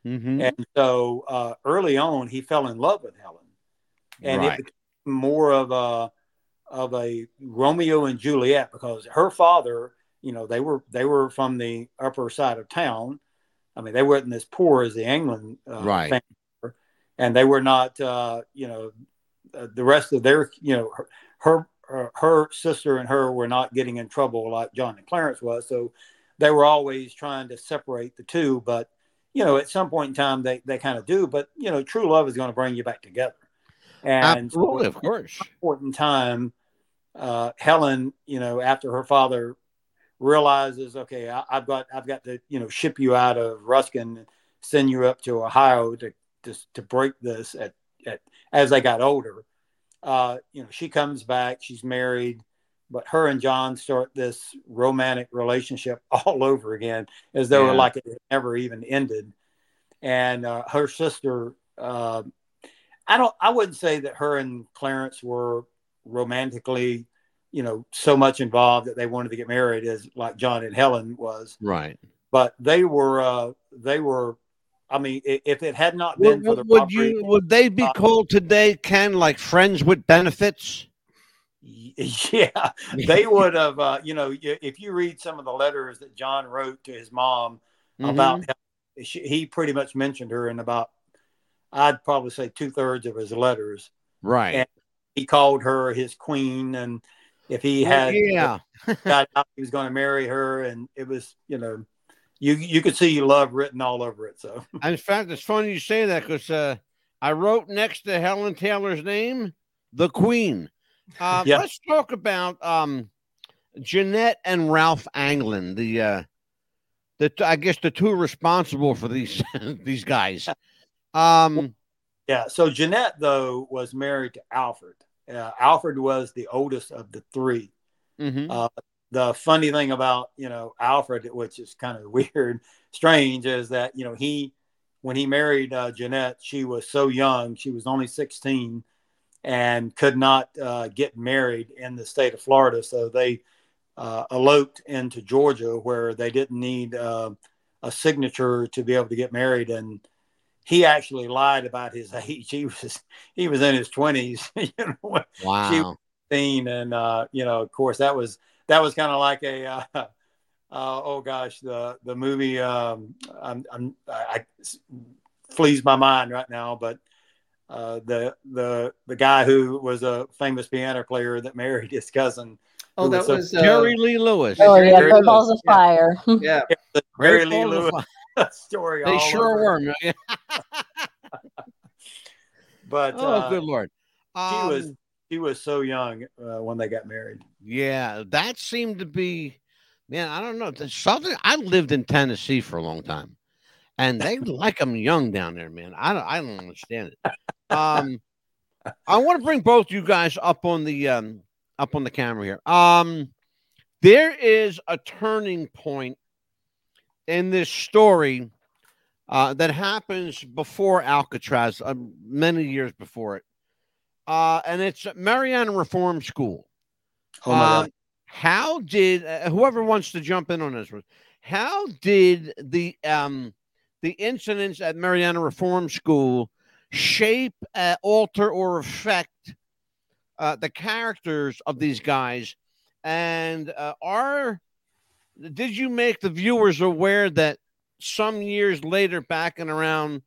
Mm-hmm. And so early on, he fell in love with Helen, and Right. it became more of a Romeo and Juliet, because her father, they were from the upper side of town. I mean, they weren't as poor as the England Right. family were, and they were not, the rest of their, her sister and her were not getting in trouble like John and Clarence was. So they were always trying to separate the two. But, at some point in time, they kind of do. But, true love is going to bring you back together. And Absolutely, of course. At some point in time, Helen, after her father realizes, okay, I've got to, ship you out of Ruskin, and send you up to Ohio to break this as they got older. She comes back, she's married, but her and John start this romantic relationship all over again, as though like it never even ended. And her sister, I wouldn't say that her and Clarence were romantically, so much involved that they wanted to get married as like John and Helen was. Right. But they were, I mean, if it had not been for the robbery, would they be called today, Ken, like friends with benefits? Yeah, they would have, if you read some of the letters that John wrote to his mom about Helen, he pretty much mentioned her in about, I'd probably say 2/3 of his letters. Right. And he called her his queen. And if he had got out, he was going to marry her. And it was, you could see love written all over it. So, in fact, it's funny you say that, because I wrote next to Helen Taylor's name, the Queen. Let's talk about Jeanette and Ralph Anglin, I guess the two responsible for these these guys. So Jeanette, though, was married to Alfred. Alfred was the oldest of the three. Mm-hmm. The funny thing about, Alfred, which is kind of weird, strange, is that, when he married Jeanette, she was so young. She was only 16 and could not get married in the state of Florida. So they eloped into Georgia, where they didn't need a signature to be able to get married. And he actually lied about his age. He was in his 20s. Wow. She was 16, and of course that was kind of like a oh gosh, the movie I flees my mind right now, but the guy who was a famous piano player that married his cousin. Oh, that was Jerry Lee Lewis. Oh, yeah, Great Balls of Fire. Yeah. Jerry Lee Lewis story. They sure were. But good Lord. She was so young when they got married. Yeah, that seemed to be, man, I don't know. I lived in Tennessee for a long time, and they like them young down there, man. I don't understand it. I want to bring both you guys up on the camera here. There is a turning point in this story that happens before Alcatraz, many years before it. And it's Mariana Reform School. How did whoever wants to jump in on this one? How did the incidents at Mariana Reform School shape, alter, or affect the characters of these guys? And did you make the viewers aware that some years later, back in around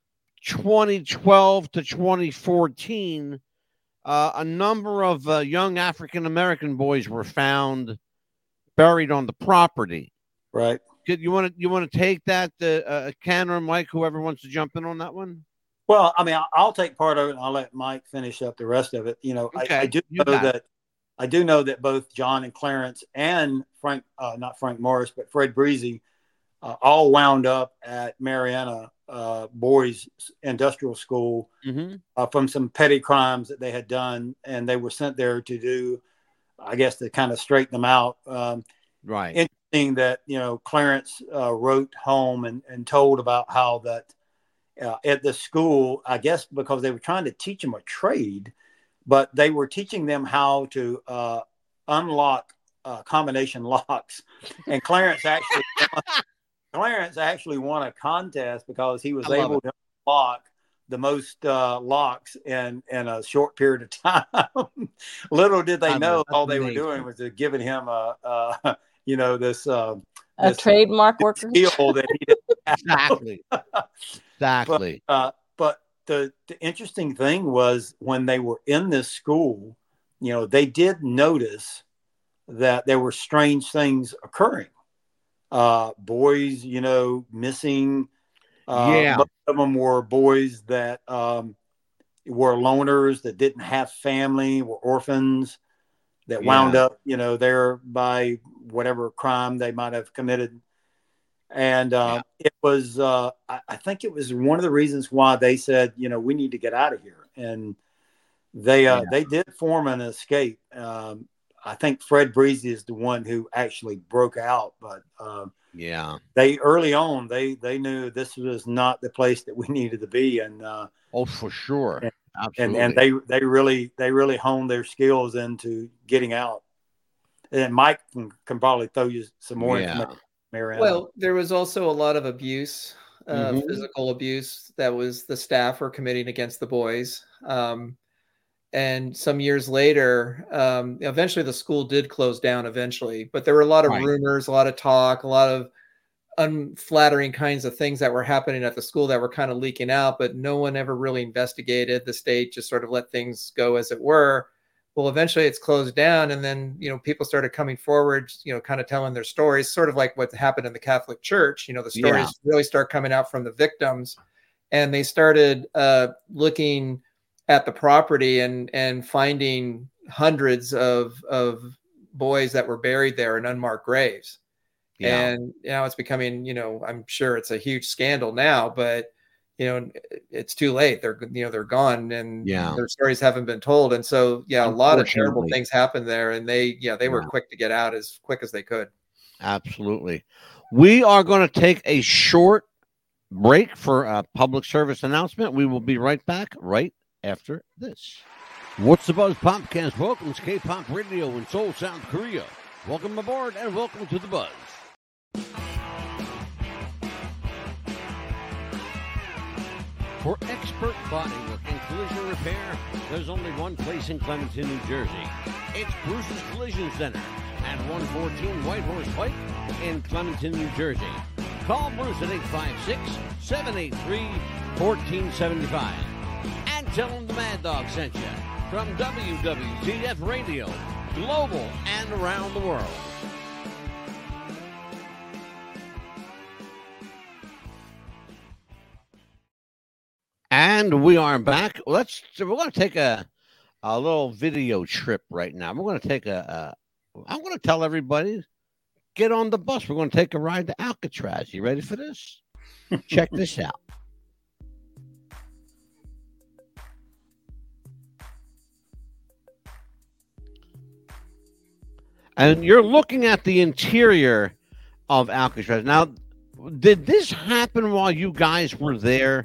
2012 to 2014, a number of young African-American boys were found buried on the property? Right. You want to take that, Ken or Mike, whoever wants to jump in on that one? Well, I mean, I'll take part of it, and I'll let Mike finish up the rest of it. Okay, I do know that both John and Clarence and Frank, not Frank Morris, but Fred Breezy, all wound up at Mariana Boys Industrial School from some petty crimes that they had done, and they were sent there to do, I guess, to kind of straighten them out. Right. Interesting that Clarence wrote home and told about how that at the school, I guess because they were trying to teach them a trade, but they were teaching them how to unlock combination locks, and Clarence actually Clarence actually won a contest because he was I love able to lock the most locks in a short period of time. Little did they know all they were doing was giving him this trademark worker skill that he didn't have. Exactly. But the interesting thing was when they were in this school, they did notice that there were strange things occurring. Boys, missing. Most of them were boys that were loners, that didn't have family, were orphans, that wound up, there by whatever crime they might have committed. And it was, I think it was one of the reasons why they said, we need to get out of here. And they did form an escape. I think Fred Breezy is the one who actually broke out, but they early on they knew this was not the place that we needed to be, and for sure, absolutely. And they really honed their skills into getting out. And Mike can probably throw you some more information. Well, there was also a lot of abuse, physical abuse that was the staff were committing against the boys. And some years later, eventually the school did close down eventually, but there were a lot of rumors, a lot of talk, a lot of unflattering kinds of things that were happening at the school that were kind of leaking out, but no one ever really investigated. The state just sort of let things go as it were. Well, eventually it's closed down. And then, people started coming forward, kind of telling their stories, sort of like what happened in the Catholic Church. The stories really start coming out from the victims, and they started looking at the property and finding hundreds of boys that were buried there in unmarked graves. And now it's becoming, I'm sure it's a huge scandal now, but it's too late. They're gone, and their stories haven't been told. And so, a lot of terrible things happened there, and they were quick to get out as quick as they could. Absolutely. We are going to take a short break for a public service announcement. We will be right back right after this. What's the buzz, Popcast? Welcome to K-Pop Radio in Seoul, South Korea. Welcome aboard and welcome to the buzz. For expert bodywork and collision repair, there's only one place in Clementon, New Jersey. It's Bruce's Collision Center at 114 White Horse Pike in Clementon, New Jersey. Call Bruce at 856-783-1475. And tell him the Mad Dog sent you from WWTF Radio, global and around the world. And we are back. We're going to take a little video trip right now. We're going to take I'm going to tell everybody, get on the bus. We're going to take a ride to Alcatraz. You ready for this? Check this out. And you're looking at the interior of Alcatraz. Now, did this happen while you guys were there?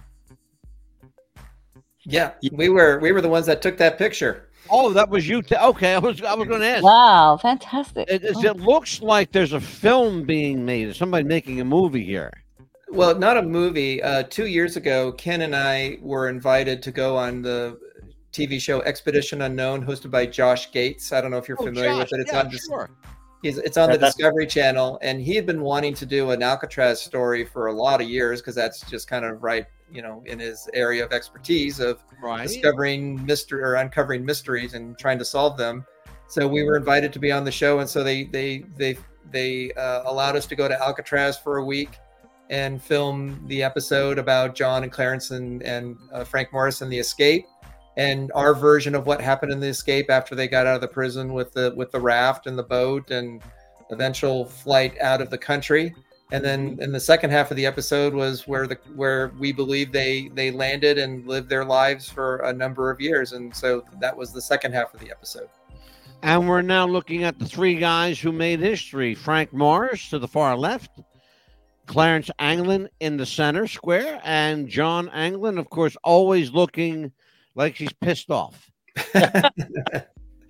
Yeah, we were the ones that took that picture. Oh, that was you. Okay, I was going to ask. Wow, fantastic! It looks like there's a film being made. There's somebody making a movie here. Well, not a movie. 2 years ago, Ken and I were invited to go on the TV show Expedition Unknown, hosted by Josh Gates. I don't know if you're familiar with it. It's on the Discovery Channel, and he had been wanting to do an Alcatraz story for a lot of years because that's just kind of right, in his area of expertise of discovering mystery or uncovering mysteries and trying to solve them. So we were invited to be on the show, and so they allowed us to go to Alcatraz for a week and film the episode about John and Clarence and Frank Morris and the escape, and our version of what happened in the escape after they got out of the prison with the raft and the boat and eventual flight out of the country. And then in the second half of the episode was where we believe they landed and lived their lives for a number of years. And so that was the second half of the episode. And we're now looking at the three guys who made history. Frank Morris to the far left, Clarence Anglin in the center square, and John Anglin, of course, always looking like he's pissed off.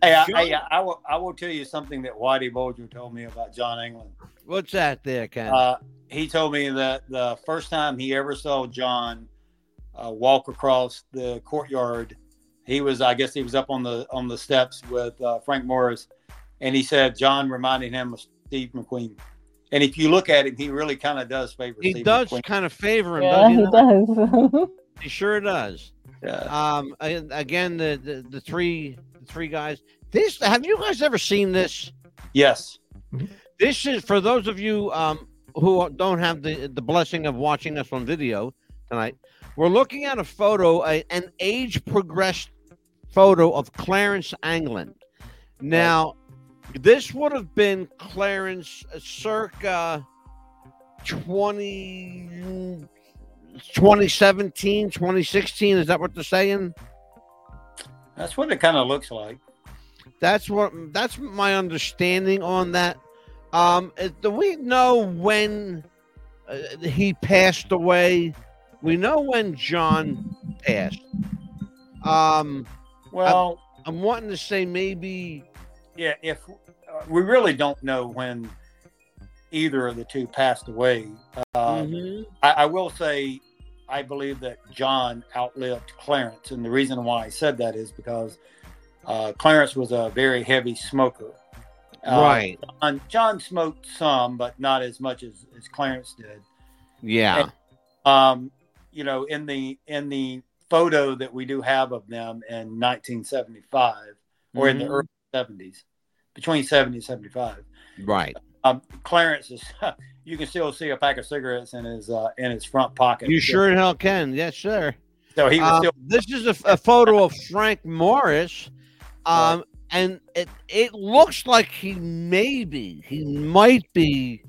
Hey, John- I will tell you something that Whitey Bulger told me about John England. What's that there, Ken? He told me that the first time he ever saw John walk across the courtyard, I guess he was up on the steps with Frank Morris, and he said John reminded him of Steve McQueen. And if you look at him, he really kind of does favor he Steve does McQueen. kind of favor him, Yeah, does he? he not? does. He sure does. Yeah. Again, the three guys. Have you guys ever seen this? Yes. This is for those of you who don't have the blessing of watching us on video tonight. We're looking at a photo, an age progressed photo of Clarence Anglin. Now, this would have been Clarence circa 2017, 2016. Is that what they're saying? That's what it kind of looks like. That's my understanding on that. Do we know when he passed away? We know when John passed. Well, I'm wanting to say maybe. yeah, if we really don't know when either of the two passed away. I will say I believe that John outlived Clarence, and the reason why I said that is because Clarence was a very heavy smoker. Right. John smoked some, but not as much as Clarence did. Yeah. And, in the photo that we do have of them in 1975 or in the early 70s, between 70 and 75. Right. Clarence is. You can still see a pack of cigarettes in his front pocket. You sure in hell can. Yes, sir. So he was still. This is a photo of Frank Morris. Right. And it looks like he might be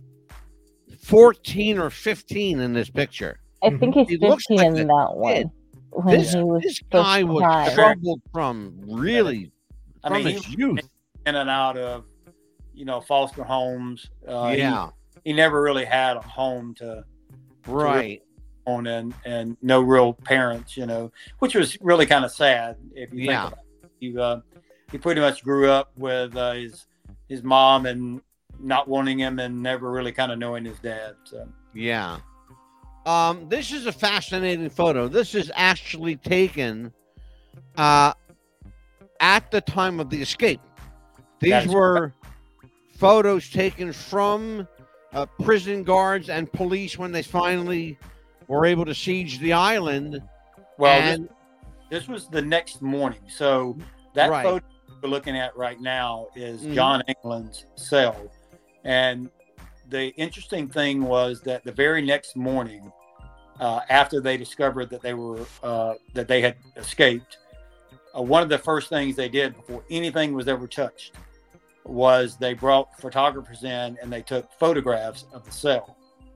14 or 15 in this picture. I think he's He looks 15 like in a that kid. one. When This he was guy first was tried. troubled from really I from mean, his he youth. in and out of, foster homes. Yeah. He never really had a home to Right. own and no real parents, which was really kind of sad if you think about it. He pretty much grew up with his mom and not wanting him and never really kind of knowing his dad. So. Yeah. This is a fascinating photo. This is actually taken at the time of the escape. These were photos taken from prison guards and police when they finally were able to siege the island. Well, this was the next morning. So that Right. photo we're looking at right now is John England's cell. And the interesting thing was that the very next morning, after they discovered that they had escaped, one of the first things they did before anything was ever touched was they brought photographers in and they took photographs of the cell.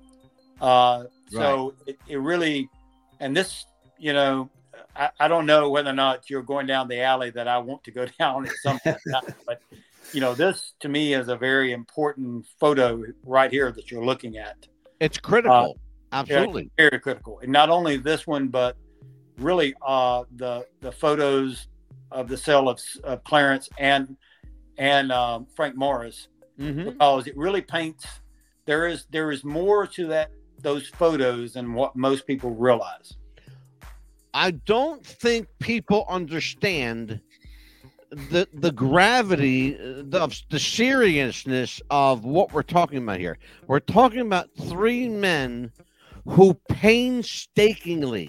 So it really, and this, I don't know whether or not you're going down the alley that I want to go down at some point, but this to me is a very important photo right here that you're looking at. It's critical. Absolutely. Yeah, very critical. And not only this one, but really the photos of the cell of Clarence and Frank Morris, because it really paints. There is more to those photos than what most people realize. I don't think people understand the gravity, the seriousness of what we're talking about here. We're talking about three men who painstakingly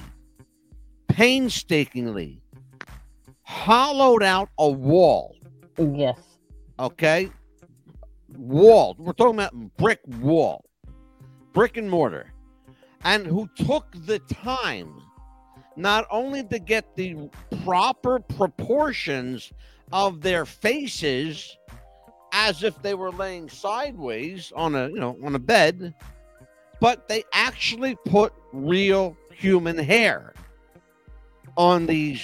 hollowed out a wall. Yes. Okay? Wall. We're talking about brick wall. Brick and mortar. And who took the time not only to get the proper proportions of their faces as if they were laying sideways on a bed, but they actually put real human hair on these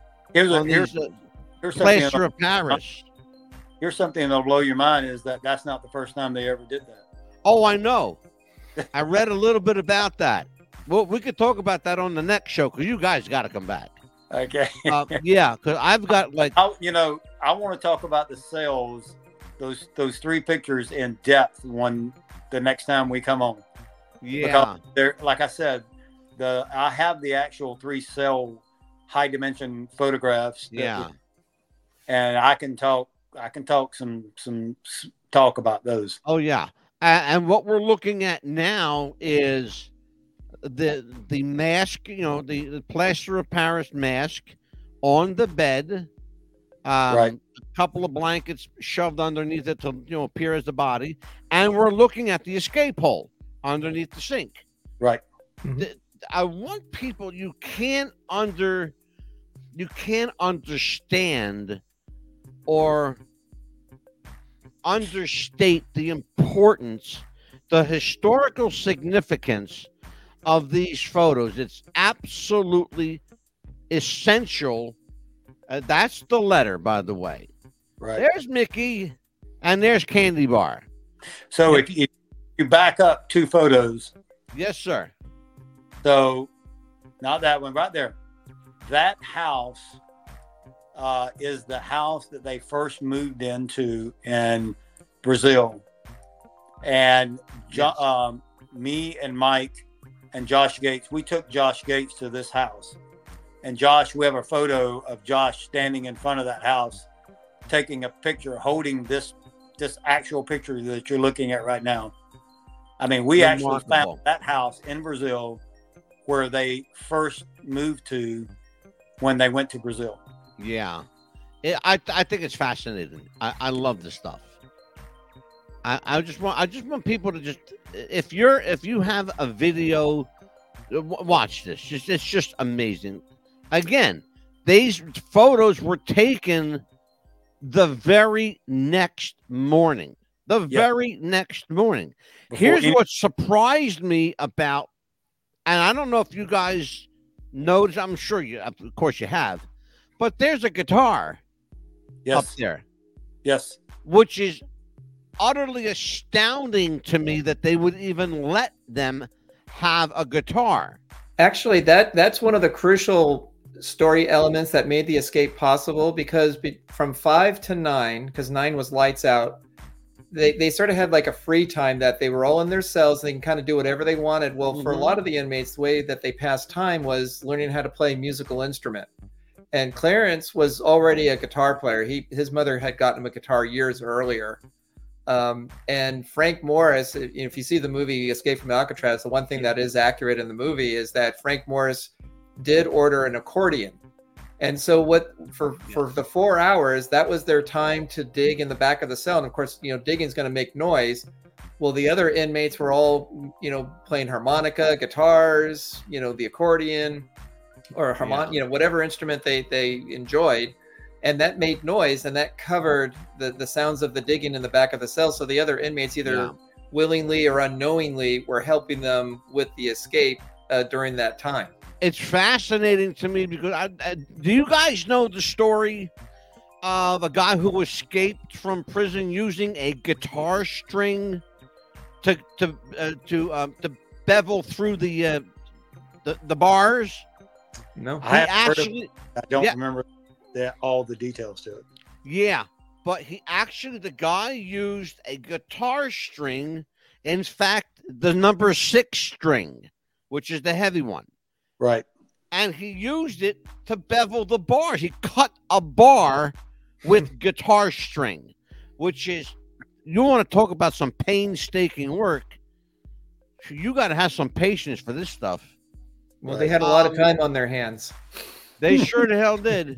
plaster of Paris. Here's something that'll blow your mind is that's not the first time they ever did that. Oh, I know. I read a little bit about that. Well, we could talk about that on the next show because you guys got to come back. Okay. Yeah, because I've got like I want to talk about the cells, those 3 pictures in depth the next time we come on. yeah. Because they're, like I said, I have the actual 3 cell high dimension photographs. Yeah. And I can talk some talk about those. Oh yeah. And what we're looking at now is the mask, the plaster of Paris mask on the bed. Right. A couple of blankets shoved underneath it to appear as the body, and we're looking at the escape hole underneath the sink. Right. I want people, you can't understand or understate the importance, the historical significance of these photos. It's absolutely essential. That's the letter, by the way. Right. There's Mickey, and there's Candy Bar. So if you back up 2 photos. Yes, sir. So, not that one right there. That house is the house that they first moved into in Brazil. And me and Mike and Josh Gates, we took Josh Gates to this house. And Josh, we have a photo of Josh standing in front of that house, taking a picture, holding this actual picture that you're looking at right now. I mean, we actually found that house in Brazil where they first moved to when they went to Brazil. Yeah. I think it's fascinating. I love this stuff. I just want people to just, if you have a video, watch this. It's just amazing. Again, these photos were taken the very next morning. Very next morning. Here's what surprised me about, and I don't know if you guys noticed, I'm sure of course you have, but there's a guitar up there. Yes. Which is utterly astounding to me that they would even let them have a guitar. Actually, that's one of the crucial story elements that made the escape possible, because from 5 to 9, because 9 was lights out, they sort of had like a free time that they were all in their cells. They can kind of do whatever they wanted. Well, for a lot of the inmates, the way that they passed time was learning how to play a musical instrument. And Clarence was already a guitar player. His mother had gotten him a guitar years earlier. And Frank Morris, if you see the movie Escape from Alcatraz, the one thing that is accurate in the movie is that Frank Morris did order an accordion. And so for the 4 hours, that was their time to dig in the back of the cell. And of course, digging is going to make noise. Well, the other inmates were all, playing harmonica, guitars, the accordion or whatever instrument they enjoyed. And that made noise, and that covered the sounds of the digging in the back of the cell. So the other inmates either willingly or unknowingly were helping them with the escape during that time. It's fascinating to me because do you guys know the story of a guy who escaped from prison using a guitar string to bevel through the bars? No, I don't remember all the details to it. Yeah, but the guy used a guitar string. In fact, the number 6 string, which is the heavy one. Right. And he used it to bevel the bars. He cut a bar with guitar string, which is, you want to talk about some painstaking work. You got to have some patience for this stuff. Well, they had a lot of time on their hands. They sure the hell did.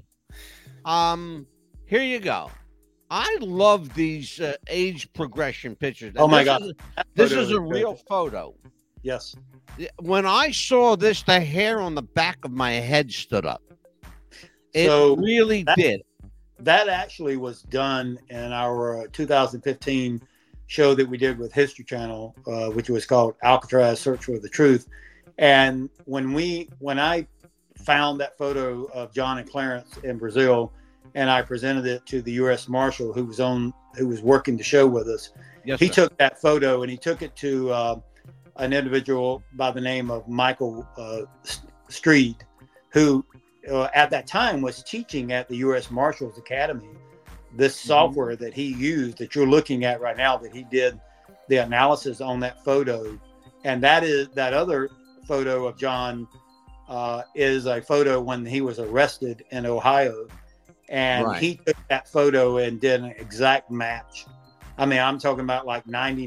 Here you go. I love these age progression pictures. Oh my God. This is a real photo. Yes. When I saw this, the hair on the back of my head stood up. It really did. That actually was done in our 2015 show that we did with History Channel, which was called Alcatraz: Search for the Truth. And when I found that photo of John and Clarence in Brazil, and I presented it to the U.S. Marshal who was working the show with us, he took that photo and he took it to an individual by the name of Michael Street, who at that time was teaching at the U.S. Marshals Academy this software that he used that you're looking at right now, that he did the analysis on that photo. And that other photo of John is a photo when he was arrested in Ohio. And he took that photo and did an exact match. I mean, I'm talking about like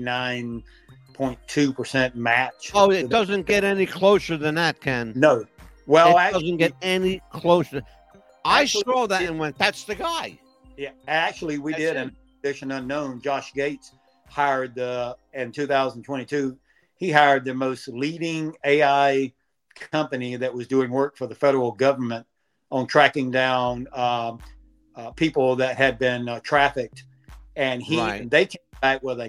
99.2% match. Oh, it doesn't get any closer than that, Ken. No. Well, it doesn't get any closer. I saw that and went, that's the guy. Yeah, actually, we did an Edition Unknown. Josh Gates hired in 2022, he hired the most leading AI company that was doing work for the federal government on tracking down people that had been trafficked. And they came back with a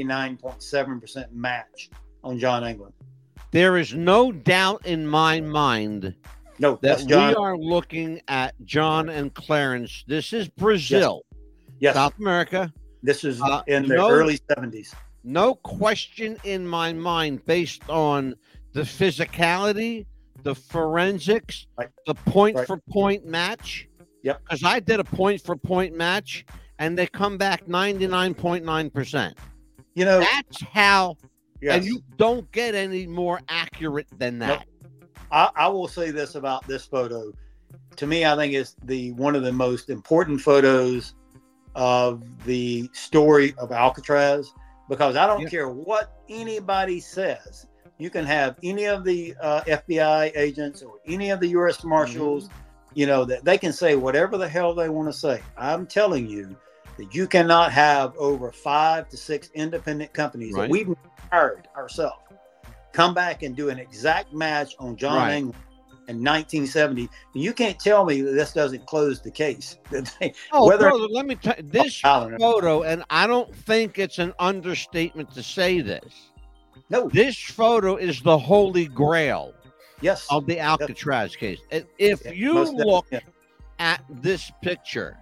99.7% match on John Englund. There is no doubt in my mind that we are looking at John and Clarence. This is Brazil, South America. This is in the early 70s. No question in my mind, based on the physicality, the forensics, the point-for-point match. Yep. Because I did a point-for-point match, and they come back 99.9%. You know, that's how, and you don't get any more accurate than that. I will say this about this photo. To me, I think it's one of the most important photos of the story of Alcatraz, because I don't care what anybody says. You can have any of the FBI agents or any of the U.S. Marshals, you know, that they can say whatever the hell they want to say. I'm telling you that you cannot have over 5 to 6 independent companies that we've hired ourselves come back and do an exact match on John Englund in 1970. You can't tell me that this doesn't close the case. Brother, let me tell you, this photo, and I don't think it's an understatement to say this. No, this photo is the holy grail of the Alcatraz case. If you look at this picture,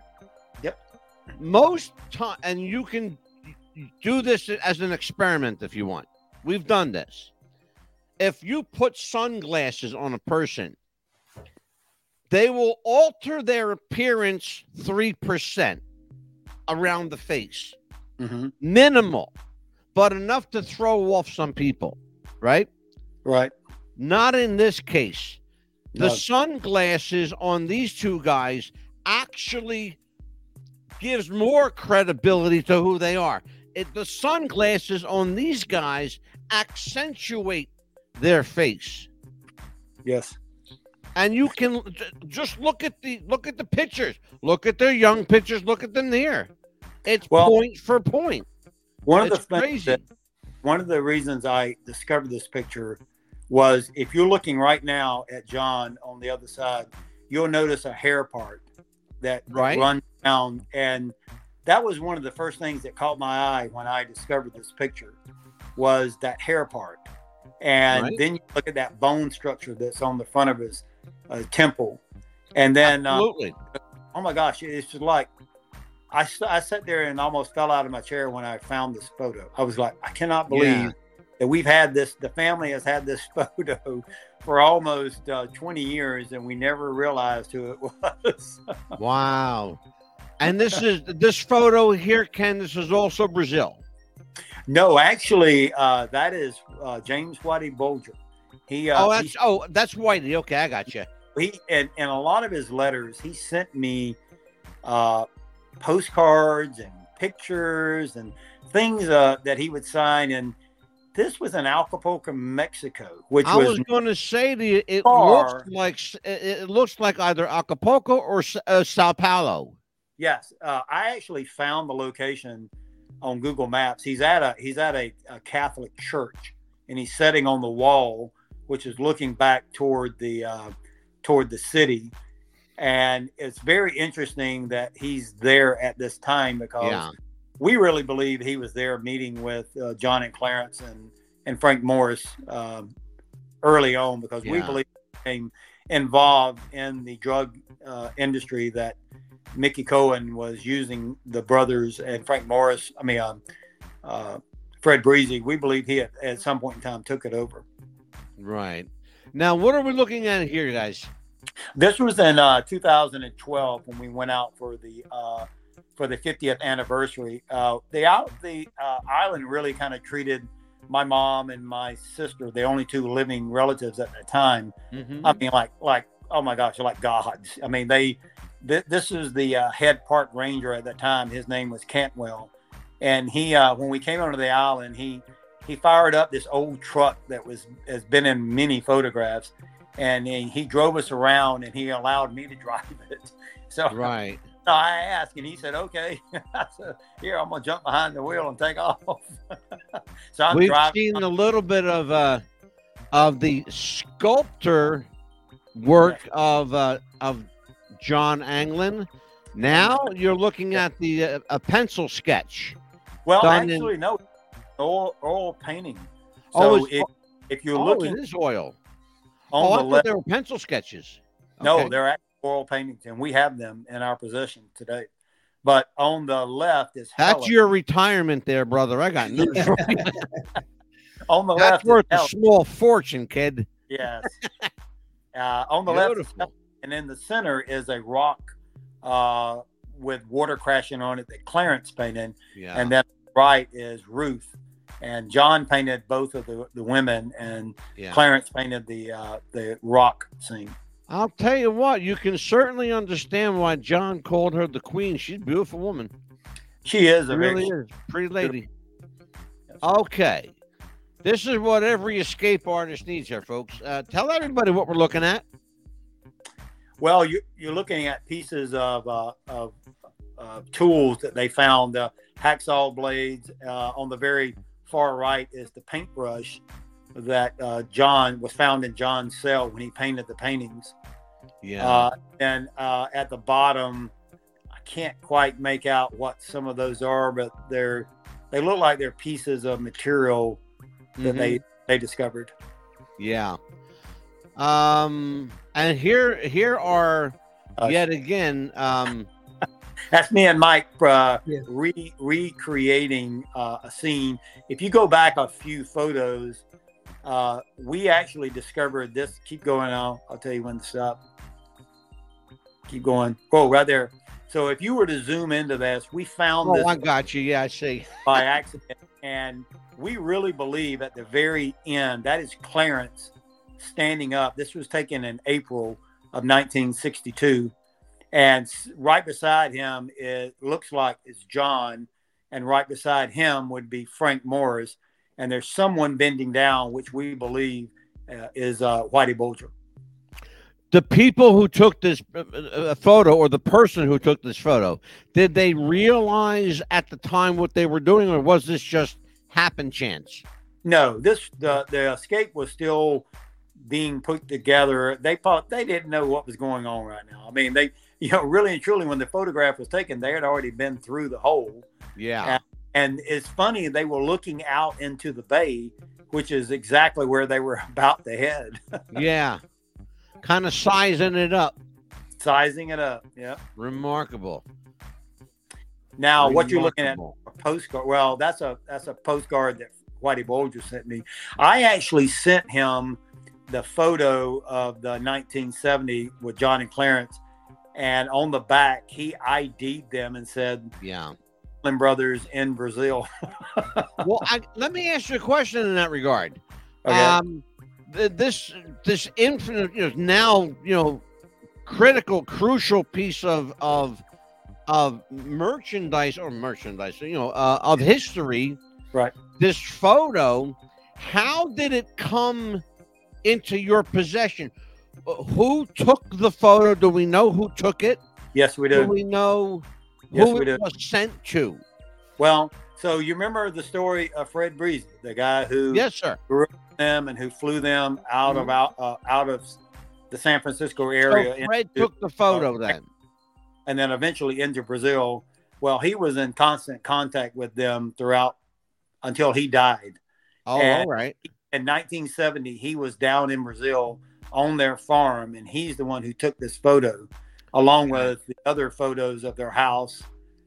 most time, and you can do this as an experiment if you want. We've done this. If you put sunglasses on a person, they will alter their appearance 3% around the face. Minimal, but enough to throw off some people, right? Right. Not in this case. The sunglasses on these two guys actually gives more credibility to who they are. The sunglasses on these guys accentuate their face. Yes. And you can just look at the pictures. Look at their young pictures. Look at them there. It's point for point. One of the reasons I discovered this picture was, if you're looking right now at John on the other side, you'll notice a hair part that runs down. And that was one of the first things that caught my eye when I discovered this picture, was that hair part. And then you look at that bone structure that's on the front of his temple. And then, oh my gosh, it's just like, I sat there and almost fell out of my chair when I found this photo. I was like, I cannot believe that we've had this, the family has had this photo for almost 20 years, and we never realized who it was. Wow. And this photo here, Ken, this is also Brazil. No, actually, that is James Whitey Bulger. That's Whitey. Okay, I got you. He and a lot of his letters, he sent me postcards and pictures and things that he would sign. And this was in Acapulco, Mexico, which I was going to say to you, it looks like either Acapulco or Sao Paulo. Yes, I actually found the location on Google Maps. He's at a Catholic church, and he's sitting on the wall, which is looking back toward the city. And it's very interesting that he's there at this time, because we really believe he was there meeting with John and Clarence and Frank Morris early on, because we believe he became involved in the drug industry that Mickey Cohen was using the brothers and Frank Morris. Fred Breezy. We believe he at some point in time took it over. Right. Now, what are we looking at here, guys? This was in 2012 when we went out for the 50th anniversary. The island really kind of treated my mom and my sister, the only two living relatives at the time. Mhm. I mean, like oh my gosh, they're like gods. I mean, this is the head park ranger at that time. His name was Cantwell, and he when we came onto the island, he fired up this old truck that has been in many photographs, and he drove us around, and he allowed me to drive it. So Right. I asked, and he said, "Okay." I said, "Here, I'm gonna jump behind the wheel and take off." So I'm We've driving. seen a little bit of the sculptor work of John Anglin. Now you're looking at the a pencil sketch. Well, done actually, no, oil painting. Oh, So if you're Oh, looking it is oil. on Oh, I the thought left, they were pencil sketches. no, Okay. they're actually oil paintings, and we have them in our possession today. But on the left is That's Helen. your retirement there, brother. I got news for you. On the That's left is worth a Helen. small fortune, kid. Yes. On the left is Beautiful. Helen, and in the center is a rock with water crashing on it that Clarence painted. Yeah. And then right is Ruth, and John painted both of the women, and Yeah. Clarence painted the rock scene. I'll tell you what, you can certainly understand why John called her the queen. She's a beautiful woman. She is She a really very is. Pretty lady. Okay. This is what every escape artist needs here, folks. Tell everybody what we're looking at. well. You're looking at pieces of tools that they found. Hacksaw blades. On the very far right is the paintbrush that John was found in John's cell when he painted the paintings. Yeah. And at the bottom, I can't quite make out what some of those are, but they look like they're pieces of material that Mhm. they discovered. Yeah. And here are yet again. That's me and Mike Yeah. recreating a scene. If you go back a few photos, we actually discovered this. Keep going now. I'll tell you when to stop. Keep going. Oh, right there. So if you were to zoom into this, we found Oh, this I got you. Yeah, I see. by accident. And we really believe at the very end, that is Clarence standing up. This was taken in April of 1962. And right beside him, it looks like it's John. And right beside him would be Frank Morris. And there's someone bending down, which we believe is Whitey Bulger. The people who took this photo, or the person who took this photo, did they realize at the time what they were doing, or was this just happen chance? No, the escape was still being put together. They didn't know what was going on right now. I mean, they, really and truly, when the photograph was taken, they had already been through the hole. Yeah. And it's funny, they were looking out into the bay, which is exactly where they were about to head. Yeah. Kind of sizing it up. Sizing it up. Yeah. Remarkable. Now, what you're looking at, Remarkable. a postcard. Well, that's a postcard that Whitey Bulger sent me. I actually sent him the photo of the 1970 with John and Clarence, and on the back he ID'd them and said, Yeah. Anglin Brothers in Brazil. Well, let me ask you a question in that regard. Okay. This infinite, now critical, crucial piece of merchandise of history. Right. This photo, how did it come into your possession? Who took the photo? Do we know who took it? Yes, we Do do. we know Yes, who we it do. was sent to? Well, so you remember the story of Fred Breezy, the guy who Yes, sir. grew up with them and who flew them out Mhm. of out of the San Francisco area, So Fred took the photo then. and then eventually into Brazil. Well, he was in constant contact with them throughout until he died. Oh, And- all right. In 1970, he was down in Brazil on their farm, and he's the one who took this photo, along with the other photos of their house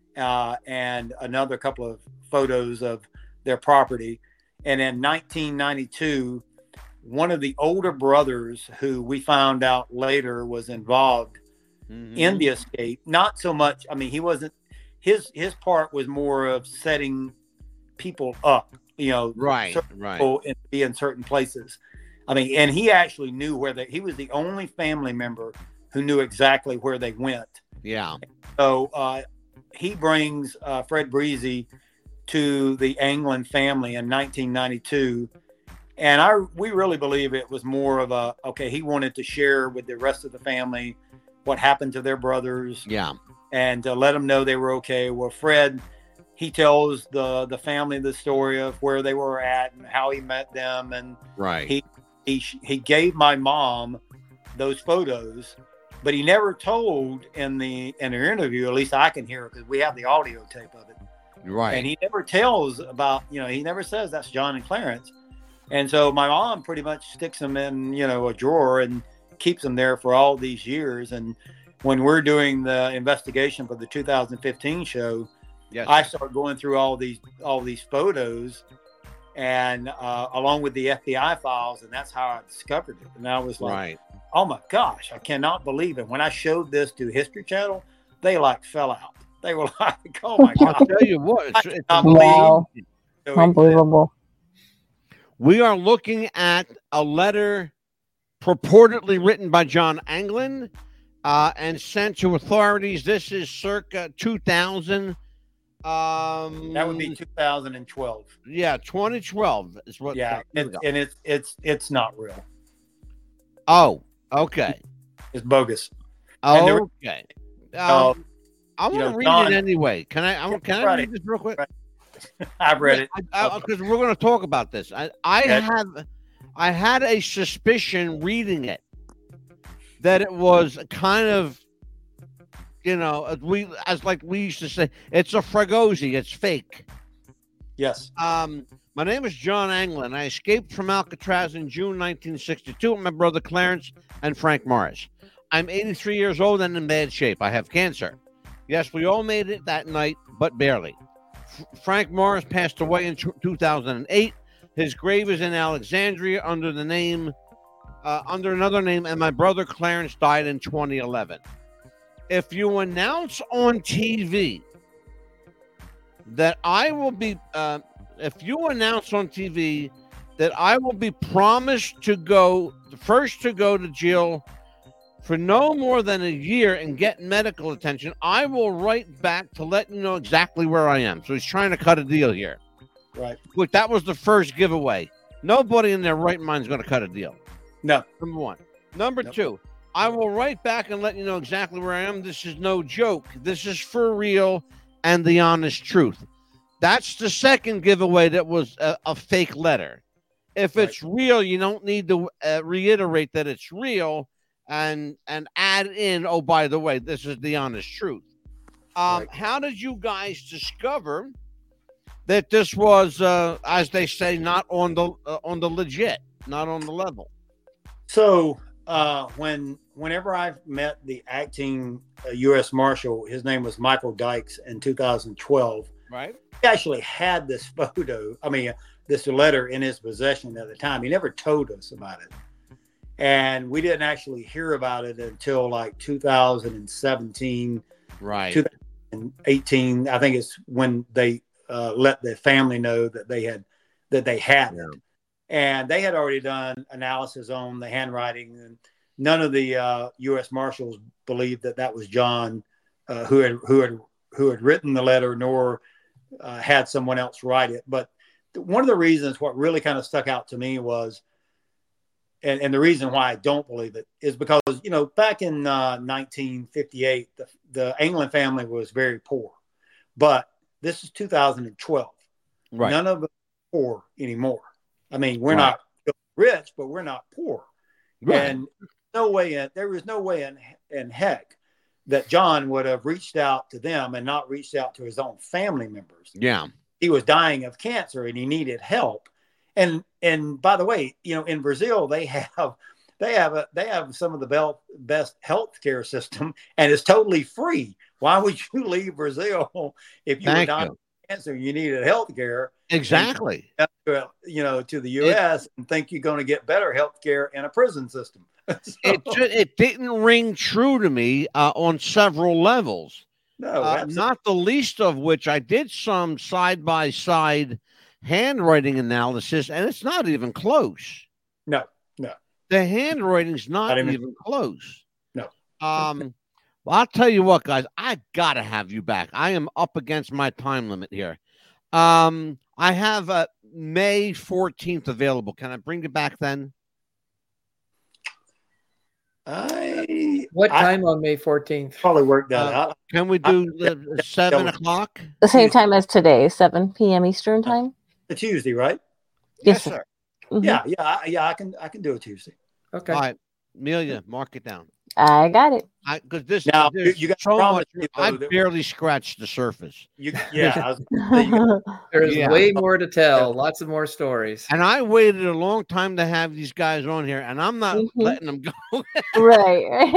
and another couple of photos of their property. And in 1992, one of the older brothers who we found out later was involved in the escape. Not so much. I mean, he wasn't. His part was more of setting people up. Right. People and be in certain places. I mean, and he actually knew where he was the only family member who knew exactly where they went. Yeah. So he brings Fred Breezy to the Anglin family in 1992. And we really believe it was more of he wanted to share with the rest of the family what happened to their brothers. Yeah. And to let them know they were okay. Well, Fred, he tells the family the story of where they were at and how he met them. And he gave my mom those photos, but he never told in the interview, at least I can hear it because we have the audio tape of it. Right. And he never tells about, he never says that's John and Clarence. And so my mom pretty much sticks them in, a drawer and keeps them there for all these years. And when we're doing the investigation for the 2015 show, I started going through all these photos and along with the FBI files, and that's how I discovered it. And I was like, oh my gosh, I cannot believe it. When I showed this to History Channel, they fell out. They were like, oh my God. I'll tell you what, it's wow. Unbelievable. We are looking at a letter purportedly written by John Anglin and sent to authorities. This is circa 2000. That would be 2012. Yeah, 2012 is what. Yeah, and it's not real. Oh, okay. It's bogus. Oh, okay. I want to read it anyway. Can I read this real quick? Right. I've read it because we're going to talk about this. I had a suspicion reading it that it was kind of, we used to say, it's a Fragosi, it's fake. Yes. My name is John Anglin. I escaped from Alcatraz in June 1962 with my brother Clarence and Frank Morris. I'm 83 years old and in bad shape. I have cancer. Yes, we all made it that night, but barely. Frank Morris passed away in 2008. His grave is in Alexandria under another name, and my brother Clarence died in 2011. If you announce on TV that I will be, promised to go to jail for no more than a year and get medical attention, I will write back to let you know exactly where I am. So he's trying to cut a deal here. Right. Look, that was the first giveaway. Nobody in their right mind is going to cut a deal. No. Number one. Number two, I will write back and let you know exactly where I am. This is no joke. This is for real and the honest truth. That's the second giveaway that was a fake letter. If it's real, you don't need to reiterate that it's real and add in, oh, by the way, this is the honest truth. How did you guys discover that this was, as they say, not on the legit, not on the level? So whenever I've met the acting U.S. Marshal, his name was Michael Dykes in 2012. Right. He actually had this this letter in his possession at the time. He never told us about it. And we didn't actually hear about it until 2017. Right. 2018. I think it's when they let the family know that they had it. And they had already done analysis on the handwriting, and none of the U.S. Marshals believed that was John who had written the letter, nor had someone else write it. But one of the reasons, what really kind of stuck out to me was, and the reason why I don't believe it is because, back in 1958, the Anglin family was very poor, but this is 2012. Right. None of us are poor anymore. I mean, we're not rich, but we're not poor. Right. And there was no way in heck that John would have reached out to them and not reached out to his own family members. Yeah. He was dying of cancer and he needed help. And by the way, in Brazil, they have some of the best healthcare system, and it's totally free. Why would you leave Brazil if you were dying of cancer, you needed health care. Exactly. To the U.S. and think you're going to get better health care in a prison system. It didn't ring true to me on several levels. No, not the least of which I did some side-by-side handwriting analysis, and it's not even close. No. The handwriting's not even close. No. Well, I'll tell you what, guys, I got to have you back. I am up against my time limit here. I have May 14th available. Can I bring you back then? What time on May 14th? Probably work that out. Can we do 7 o'clock? The same time as today, 7 p.m. Eastern time? The Tuesday, right? Yes, sir. Mm-hmm. Yeah, I can do a Tuesday. Okay. All right, Amelia, mark it down. I got it. Because this now you got so much. me, I barely scratched the surface. There's way more to tell. Lots of more stories. And I waited a long time to have these guys on here, and I'm not letting them go. Right.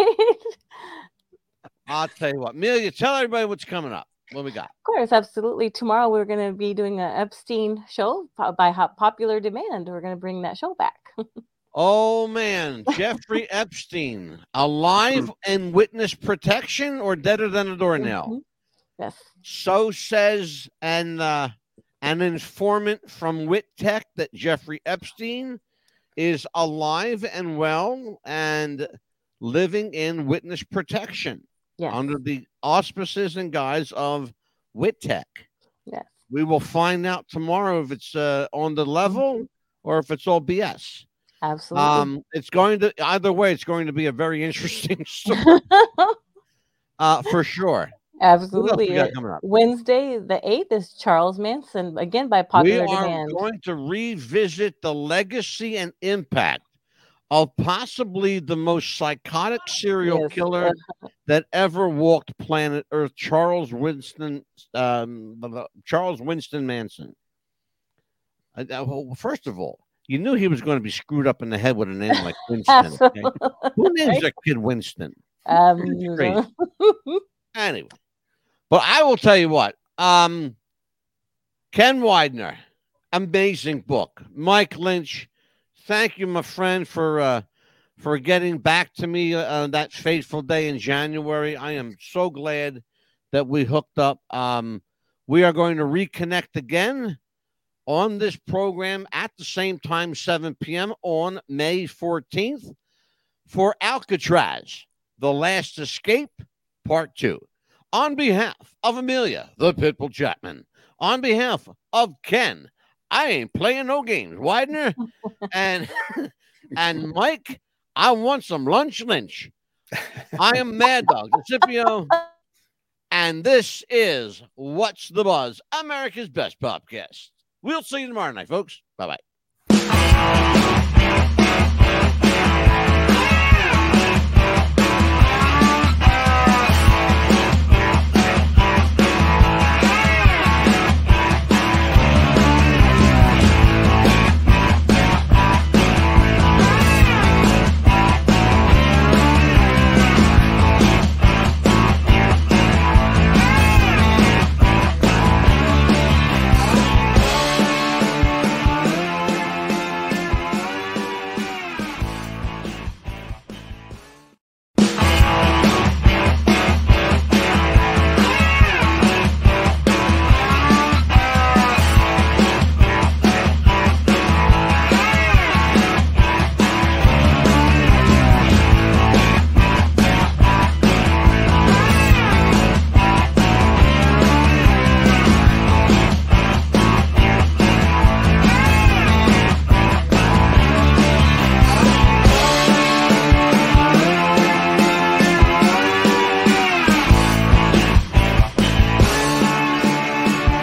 I'll tell you what, Amelia, tell everybody what's coming up. What we got? Of course, absolutely. Tomorrow we're going to be doing an Epstein show by popular demand. We're going to bring that show back. Oh, man. Jeffrey Epstein, alive and witness protection or deader than a doornail? Yes. So says an informant from WitTech that Jeffrey Epstein is alive and well and living in witness protection under the auspices and guise of WitTech. Yes. We will find out tomorrow if it's on the level or if it's all BS. Absolutely. It's going to either way. It's going to be a very interesting story, for sure. Absolutely. Wednesday, the 8th, is Charles Manson, again by popular demand. We are going to revisit the legacy and impact of possibly the most psychotic serial killer that ever walked planet Earth, Charles Winston Manson. First of all, you knew he was going to be screwed up in the head with a name like Winston. Okay? Who names their kid Winston? Anyway, but I will tell you what, Ken Widener, amazing book. Mike Lynch, thank you, my friend, for getting back to me that fateful day in January. I am so glad that we hooked up. We are going to reconnect again on this program at the same time, 7 p.m. on May 14th for Alcatraz, The Last Escape, Part 2. On behalf of Amelia, the Pitbull Chapman, on behalf of Ken, I ain't playing no games, Widener, and Mike, I want some lunch Lynch. I am Mad Dog Scipio, and this is What's the Buzz, America's Best Podcast. We'll see you tomorrow night, folks. Bye-bye.